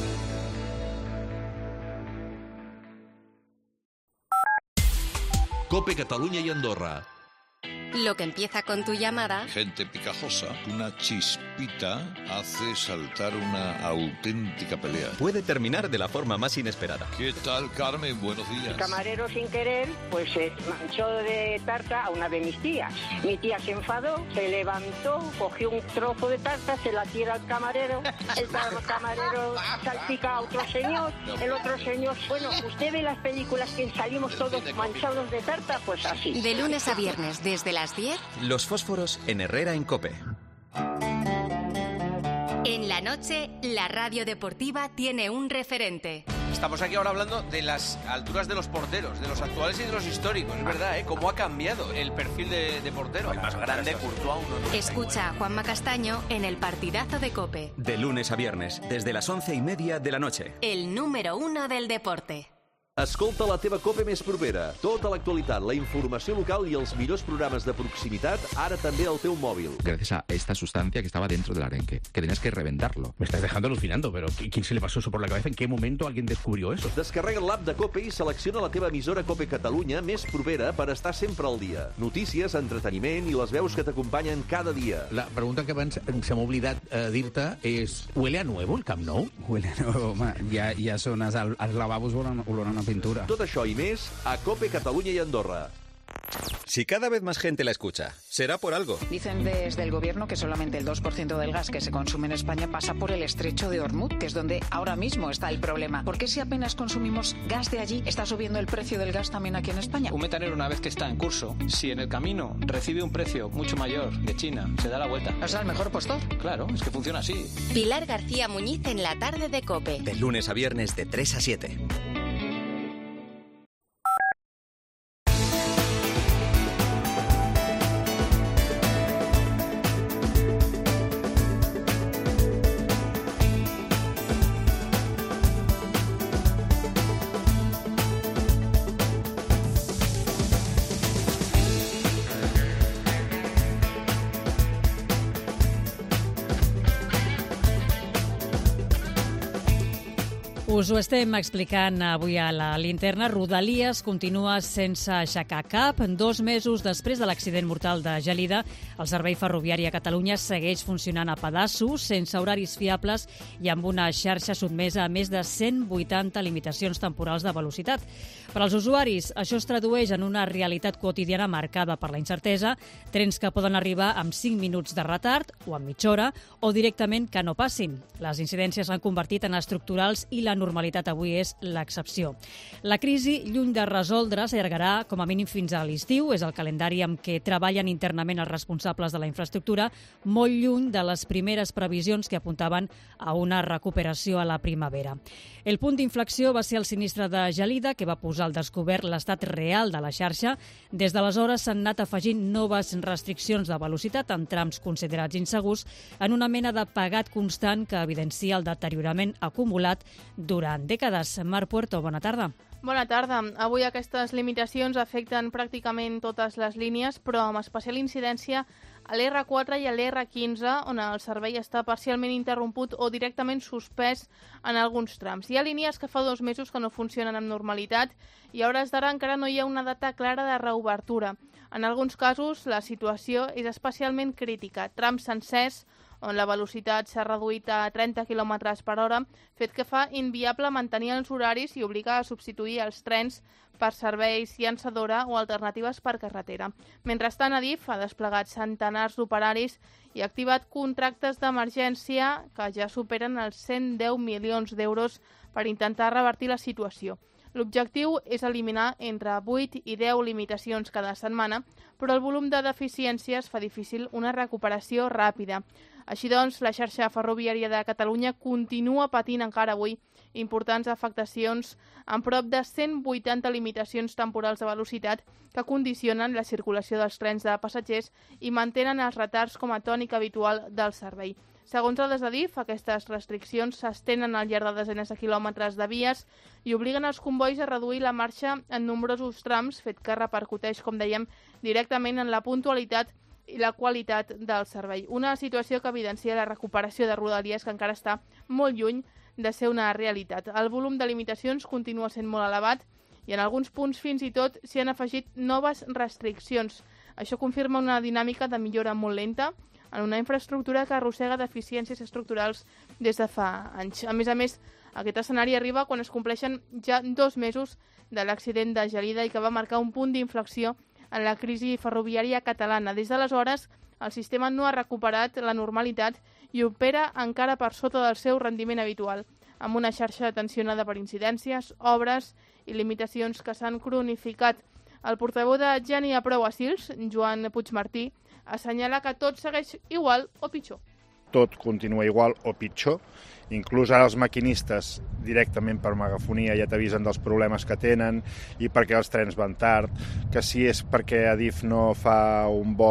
COPE Catalunya i Andorra.
Lo que empieza con tu llamada.
Gente picajosa, una chispita hace saltar una auténtica pelea.
Puede terminar de la forma más inesperada.
¿Qué tal, Carmen? Buenos días.
El camarero, sin querer, pues se manchó de tarta a una de mis tías. Mi tía se enfadó, se levantó, cogió un trozo de tarta, se la tira al camarero. El camarero salpica a otro señor. El otro señor, bueno, usted ve las películas que salimos todos manchados de tarta, pues así.
De lunes a viernes, desde las 10.
Los fósforos en Herrera en COPE.
En la noche, la radio deportiva tiene un referente.
Estamos aquí ahora hablando de las alturas de los porteros, de los actuales y de los históricos. Es verdad, ¿eh? Cómo ha cambiado el perfil de portero. El más grande, Courtois, 1,90.
Escucha a Juanma Castaño en el partidazo de COPE.
De lunes a viernes, desde las 11:30 de la noche.
El número 1 del deporte.
Escolta la teva COPE més propera. Tota l'actualitat, la informació local i els millors programes de proximitat, ara també al teu mòbil.
Gracias a esta sustancia que estaba dentro del arenque, que tenías que reventarlo.
Me estás dejando alucinando, pero ¿quién se le pasó eso por la cabeza? ¿En qué momento alguien descubrió eso?
Descarrega l'app de COPE i selecciona la teva emissora COPE Catalunya més propera per estar sempre al dia. Notícies, entreteniment i les veus que t'acompanyen cada dia.
La pregunta que abans se m'ha oblidat dir-te és: ¿huele a nuevo el Camp Nou?
Huele a nuevo, home. Ja són els lavabos olorant a pintura.
Tot això i més a COPE Catalunya i Andorra.
Si cada vez más gente la escucha, será por algo.
Dicen desde el gobierno que solamente el 2% del gas que se consume en España pasa por el estrecho de Hormuz, que es donde ahora mismo está el problema. ¿Por qué si apenas consumimos gas de allí, está subiendo el precio del gas también aquí en España?
Un metanero, una vez que está en curso, si en el camino recibe un precio mucho mayor de China, se da la vuelta.
¿Es el mejor postor?
Claro, es que funciona así.
Pilar García Muñiz en la tarde de COPE.
De lunes a viernes de 3 a 7.
Us ho estem explicant avui a la linterna. Rodalies continua sense aixecar cap. 2 mesos després de l'accident mortal de Gelida, el servei ferroviari a Catalunya segueix funcionant a pedaços, sense horaris fiables i amb una xarxa sotmesa a més de 180 limitacions temporals de velocitat. Per als usuaris, això es tradueix en una realitat quotidiana marcada per la incertesa, trens que poden arribar amb 5 minuts de retard o amb mitja hora o directament que no passin. Les incidències s'han convertit en estructurals i la normalitat avui és l'excepció. La crisi, lluny de resoldre, s'allargarà com a mínim fins a l'estiu. És el calendari amb què treballen internament els responsables de la infraestructura, molt lluny de les primeres previsions que apuntaven a una recuperació a la primavera. El punt d'inflexió va ser el sinistre de Gelida, que va posar al descobert l'estat real de la xarxa. Des d'aleshores s'han anat afegint noves restriccions de velocitat en trams considerats insegurs, en una mena de pegat constant que evidencia el deteriorament acumulat durant dècades. Marc Puerto, bona tarda.
Bona tarda. Avui aquestes limitacions afecten pràcticament totes les línies, però amb especial incidència a l'R4 i a l'R15, on el servei està parcialment interromput o directament suspès en alguns trams. Hi ha línies que fa 2 mesos que no funcionen amb normalitat i a hores d'ara encara no hi ha una data clara de reobertura. En alguns casos, la situació és especialment crítica. Trams sencers on la velocitat s'ha reduït a 30 km per hora, fet que fa inviable mantenir els horaris i obliga a substituir els trens per serveis llançadora o alternatives per carretera. Mentrestant, Adif ha desplegat centenars d'operaris i ha activat contractes d'emergència que ja superen els 110 milions d'euros per intentar revertir la situació. L'objectiu és eliminar entre 8 i 10 limitacions cada setmana, però el volum de deficiències fa difícil una recuperació ràpida. Així doncs, la xarxa ferroviària de Catalunya continua patint encara avui importants afectacions amb prop de 180 limitacions temporals de velocitat que condicionen la circulació dels trens de passatgers i mantenen els retards com a tònica habitual del servei. Segons dades d'Adif, aquestes restriccions s'estenen al llarg de desenes de quilòmetres de vies i obliguen els combois a reduir la marxa en nombrosos trams, fet que repercuteix, com dèiem, directament en la puntualitat i la qualitat del servei. Una situació que evidencia la recuperació de Rodalies, que encara està molt lluny de ser una realitat. El volum de limitacions continua sent molt elevat i en alguns punts fins i tot s'hi han afegit noves restriccions. Això confirma una dinàmica de millora molt lenta en una infraestructura que arrossega deficiències estructurals des de fa anys. A més, aquest escenari arriba quan es compleixen ja 2 mesos de l'accident de Gelida i que va marcar un punt d'inflexió en la crisi ferroviària catalana. Des d'aleshores, el sistema no ha recuperat la normalitat i opera encara per sota del seu rendiment habitual, amb una xarxa tensionada per incidències, obres i limitacions que s'han cronificat. El portaveu de Ja n'hi ha prou a Sils, Joan Puigmartí, assenyala que tot segueix igual o pitjor.
Tot continua igual o pitjor. Inclús ara els maquinistes directament per megafonia ja t'avisen dels problemes que tenen i perquè els trens van tard, que si és perquè Adif no fa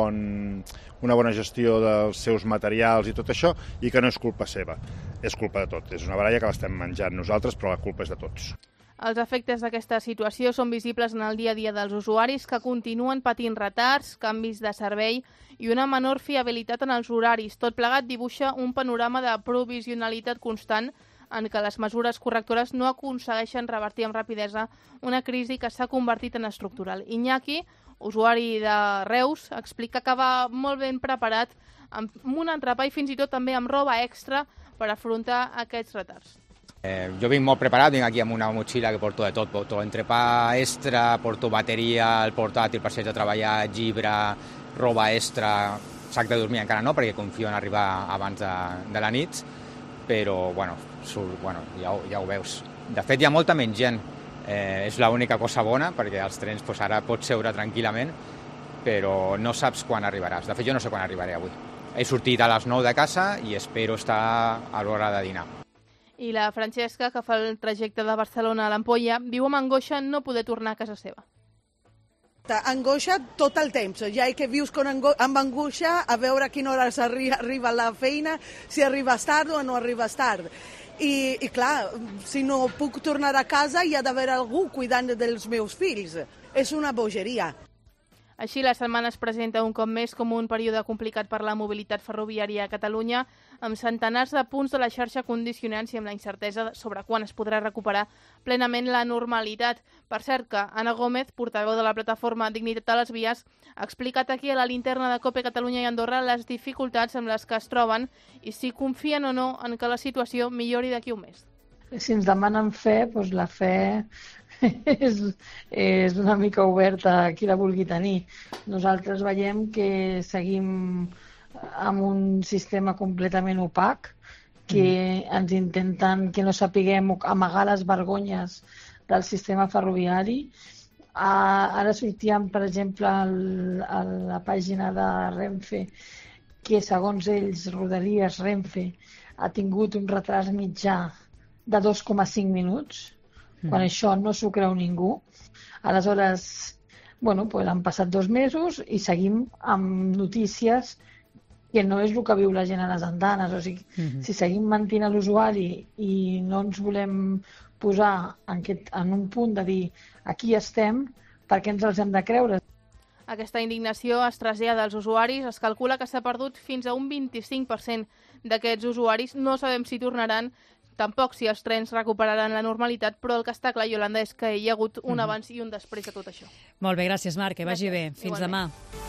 una bona gestió dels seus materials i tot això, i que no és culpa seva. És culpa de tot. És una baralla que l'estem menjant nosaltres, però la culpa és de tots.
Els efectes d'aquesta situació són visibles en el dia a dia dels usuaris, que continuen patint retards, canvis de servei i una menor fiabilitat en els horaris. Tot plegat dibuixa un panorama de provisionalitat constant en què les mesures correctores no aconsegueixen revertir amb rapidesa una crisi que s'ha convertit en estructural. Iñaki, usuari de Reus, explica que va molt ben preparat amb un entrepà i fins i tot també amb roba extra per afrontar aquests retards.
Jo vinc molt preparat, vinc aquí amb una motxilla que porto de tot, porto entrepà extra, porto bateria, el portàtil per si haig de treballar, llibre, roba extra, sac de dormir encara no, perquè confio en arribar abans de la nit, però ja ho veus. De fet, hi ha molta menys gent, és l'única cosa bona, perquè als trens ara pots seure tranquil·lament, però no saps quan arribaràs. De fet, jo no sé quan arribaré avui. He sortit a les 9 de casa i espero estar a l'hora de dinar.
I la Francesca, que fa el trajecte de Barcelona a l'Ampolla, viu amb angoixa no poder tornar a casa seva.
Angoixa tot el temps, ja que vius amb angoixa a veure a quina hora arriba a la feina, si arribes tard o no arribes tard. I clar, si no puc tornar a casa hi ha d'haver algú cuidant dels meus fills. És una bogeria.
Així, la setmana es presenta un cop més com un període complicat per la mobilitat ferroviària a Catalunya, amb centenars de punts de la xarxa condicionants i amb la incertesa sobre quan es podrà recuperar plenament la normalitat. Per cert que Anna Gómez, portaveu de la plataforma Dignitat a les Vies, ha explicat aquí a la linterna de COPE Catalunya i Andorra les dificultats amb les que es troben i si confien o no en que la situació millori d'aquí un mes.
Si ens demanen fe, doncs la fe és una mica oberta a qui la vulgui tenir. Nosaltres veiem que seguim amb un sistema completament opac, que ens intenten que no sapiguem amagar les vergonyes del sistema ferroviari. Ara sortíem, per exemple, a la pàgina de Renfe, que segons ells, Rodalies Renfe, ha tingut un retras mitjà de 2,5 minuts, quan això no s'ho creu ningú. Aleshores, han passat 2 mesos i seguim amb notícies que no és el que viu la gent a les andanes. O sigui, si seguim mentint a l'usuari i no ens volem posar en un punt de dir aquí estem, per què ens els hem de creure?
Aquesta indignació es trasllada als usuaris. Es calcula que s'ha perdut fins a un 25% d'aquests usuaris. No sabem si tornaran, tampoc si els trens recuperaran la normalitat, però el que està clar, Iolanda, és que hi ha hagut un abans i un després de tot això.
Molt bé, gràcies, Marc, que vagi bé. Fins demà.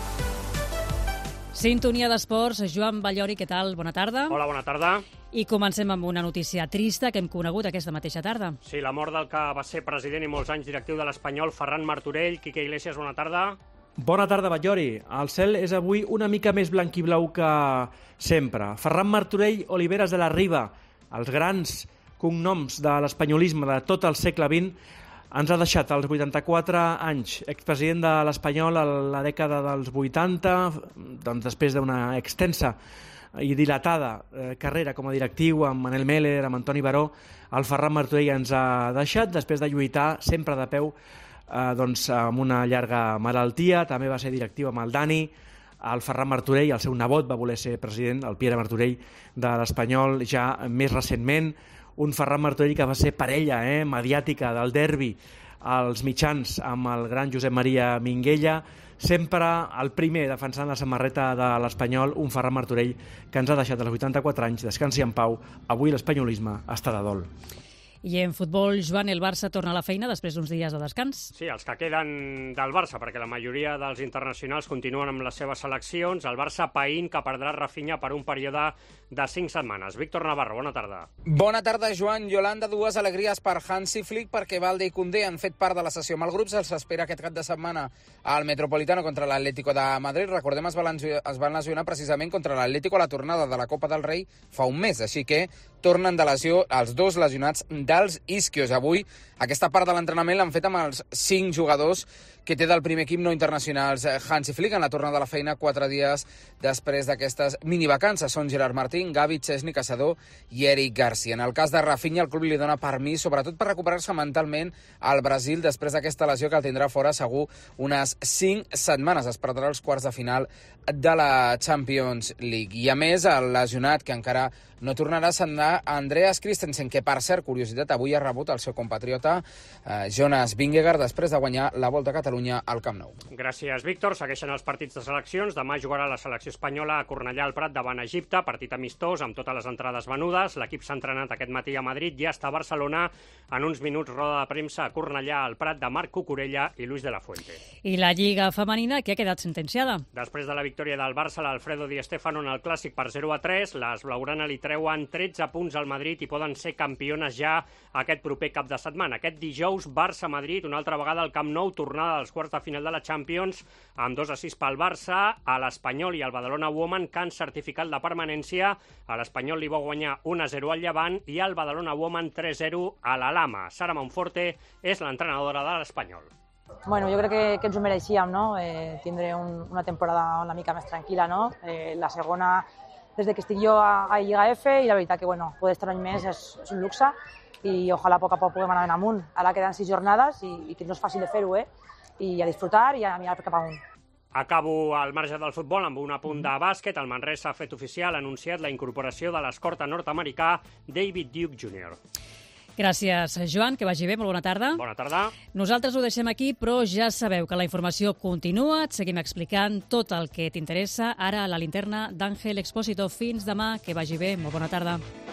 Sintonia d'Esports, Joan Ballori, què tal? Bona tarda.
Hola, bona tarda.
I comencem amb una notícia trista que hem conegut aquesta mateixa tarda.
Sí, la mort del que va ser president i molts anys directiu de l'Espanyol, Ferran Martorell. Quique Iglesias, bona tarda.
Bona tarda, Ballori. El cel és avui una mica més blanc i blau que sempre. Ferran Martorell, Oliveras de la Riva, els grans cognoms de l'espanyolisme de tot el segle XX, ens ha deixat als 84 anys. Expresident de l'Espanyol a la dècada dels 80, doncs després d'una extensa i dilatada carrera com a directiu amb Manel Meller, amb Antoni Baró, el Ferran Martorell ens ha deixat després de lluitar sempre de peu amb una llarga malaltia. També va ser directiu amb el Dani. El Ferran Martorell, el seu nebot, va voler ser president, el Pere Martorell, de l'Espanyol ja més recentment. Un Ferran Martorell que va ser parella mediàtica del derbi als mitjans amb el gran Josep Maria Minguella, sempre el primer defensant la samarreta de l'Espanyol, un Ferran Martorell que ens ha deixat als 84 anys. Descansi en pau, avui l'espanyolisme està de dol.
I en futbol, Joan, el Barça torna a la feina després d'uns dies de descans.
Sí, els que queden del Barça, perquè la majoria dels internacionals continuen amb les seves seleccions. El Barça païnt que perdrà Rafinha per un període de 5 setmanes. Víctor Navarro, bona tarda.
Bona tarda, Joan. Yolanda, dues alegries per Hansi Flick perquè Valde i Koundé han fet part de la sessió amb el grup. Se'ls espera aquest cap de setmana al Metropolitano contra l'Atlético de Madrid. Recordem, es van lesionar precisament contra l'Atlético a la tornada de la Copa del Rei fa un mes, així que tornen de lesió els dos lesionats dels isquios. Avui aquesta part de l'entrenament l'han fet amb els 5 jugadors que té del primer equip no internacionals Hansi Flick en la tornada a la feina 4 dies després d'aquestes minivacances. Són Gerard Martín, Gavi, Chesney, Caçador i Eric Garcia. En el cas de Rafinha, el club li dona permís, sobretot per recuperar-se mentalment al Brasil després d'aquesta lesió que el tindrà fora segur unes 5 setmanes. Es perdrà els quarts de final de la Champions League. I a més, el lesionat que encara no tornarà serà Andreas Christensen, que per cert, curiositat, avui ha rebut el seu compatriota Jonas Vingegaard després de guanyar la Volta a Catalunya al Camp Nou.
Gràcies, Víctor. Segueixen els partits de seleccions. Demà jugarà la selecció espanyola a Cornellà al Prat davant Egipte, partit amistós amb totes les entrades venudes. L'equip s'ha entrenat aquest matí a Madrid, ja està a Barcelona. En uns minuts, roda de premsa a Cornellà al Prat de Marc Cucurella i Luis de la Fuente.
I la Lliga femenina, que ha quedat sentenciada.
Després de la victòria del Barça, l'Alfredo Di Stéfano en el Clàssic per 0-3, les blaugrana li treuen 13 punts al Madrid i poden ser campiones ja aquest proper cap de setmana. Aquest dijous, Barça-Madrid, una altra vegada al Camp Nou, tornada dels quarts de final de la Champions, amb 2-6 pel Barça, a l'Espanyol i al Badalona Women, que han certificat la permanència. A l'Espanyol li va guanyar 1-0 al Llevant i al Badalona Women 3-0 a la Lama. Sara Monforte és l'entrenadora de l'Espanyol.
Bueno, jo crec que ens ho mereixíem, no? Tindré una temporada una mica més tranquil·la, no? La segona, des que estic jo a Lliga F, i la veritat que, bueno, poder estar un any més és un luxe i ojalà a poc a poc puguem anar amunt. Ara queden 6 jornades i que no és fàcil de fer-ho, i a disfrutar i a mirar cap amunt.
Acabo al marge del futbol amb un apunt de bàsquet. El Manresa ha fet oficial, ha anunciat la incorporació de l'escorta nord-americà David Duke Jr.
Gràcies, Joan, que vagi bé, molt bona tarda.
Bona tarda.
Nosaltres ho deixem aquí, però ja sabeu que la informació continua, et seguim explicant tot el que t'interessa ara a la linterna d'Àngel Expósito. Fins demà, que vagi bé, molt bona tarda.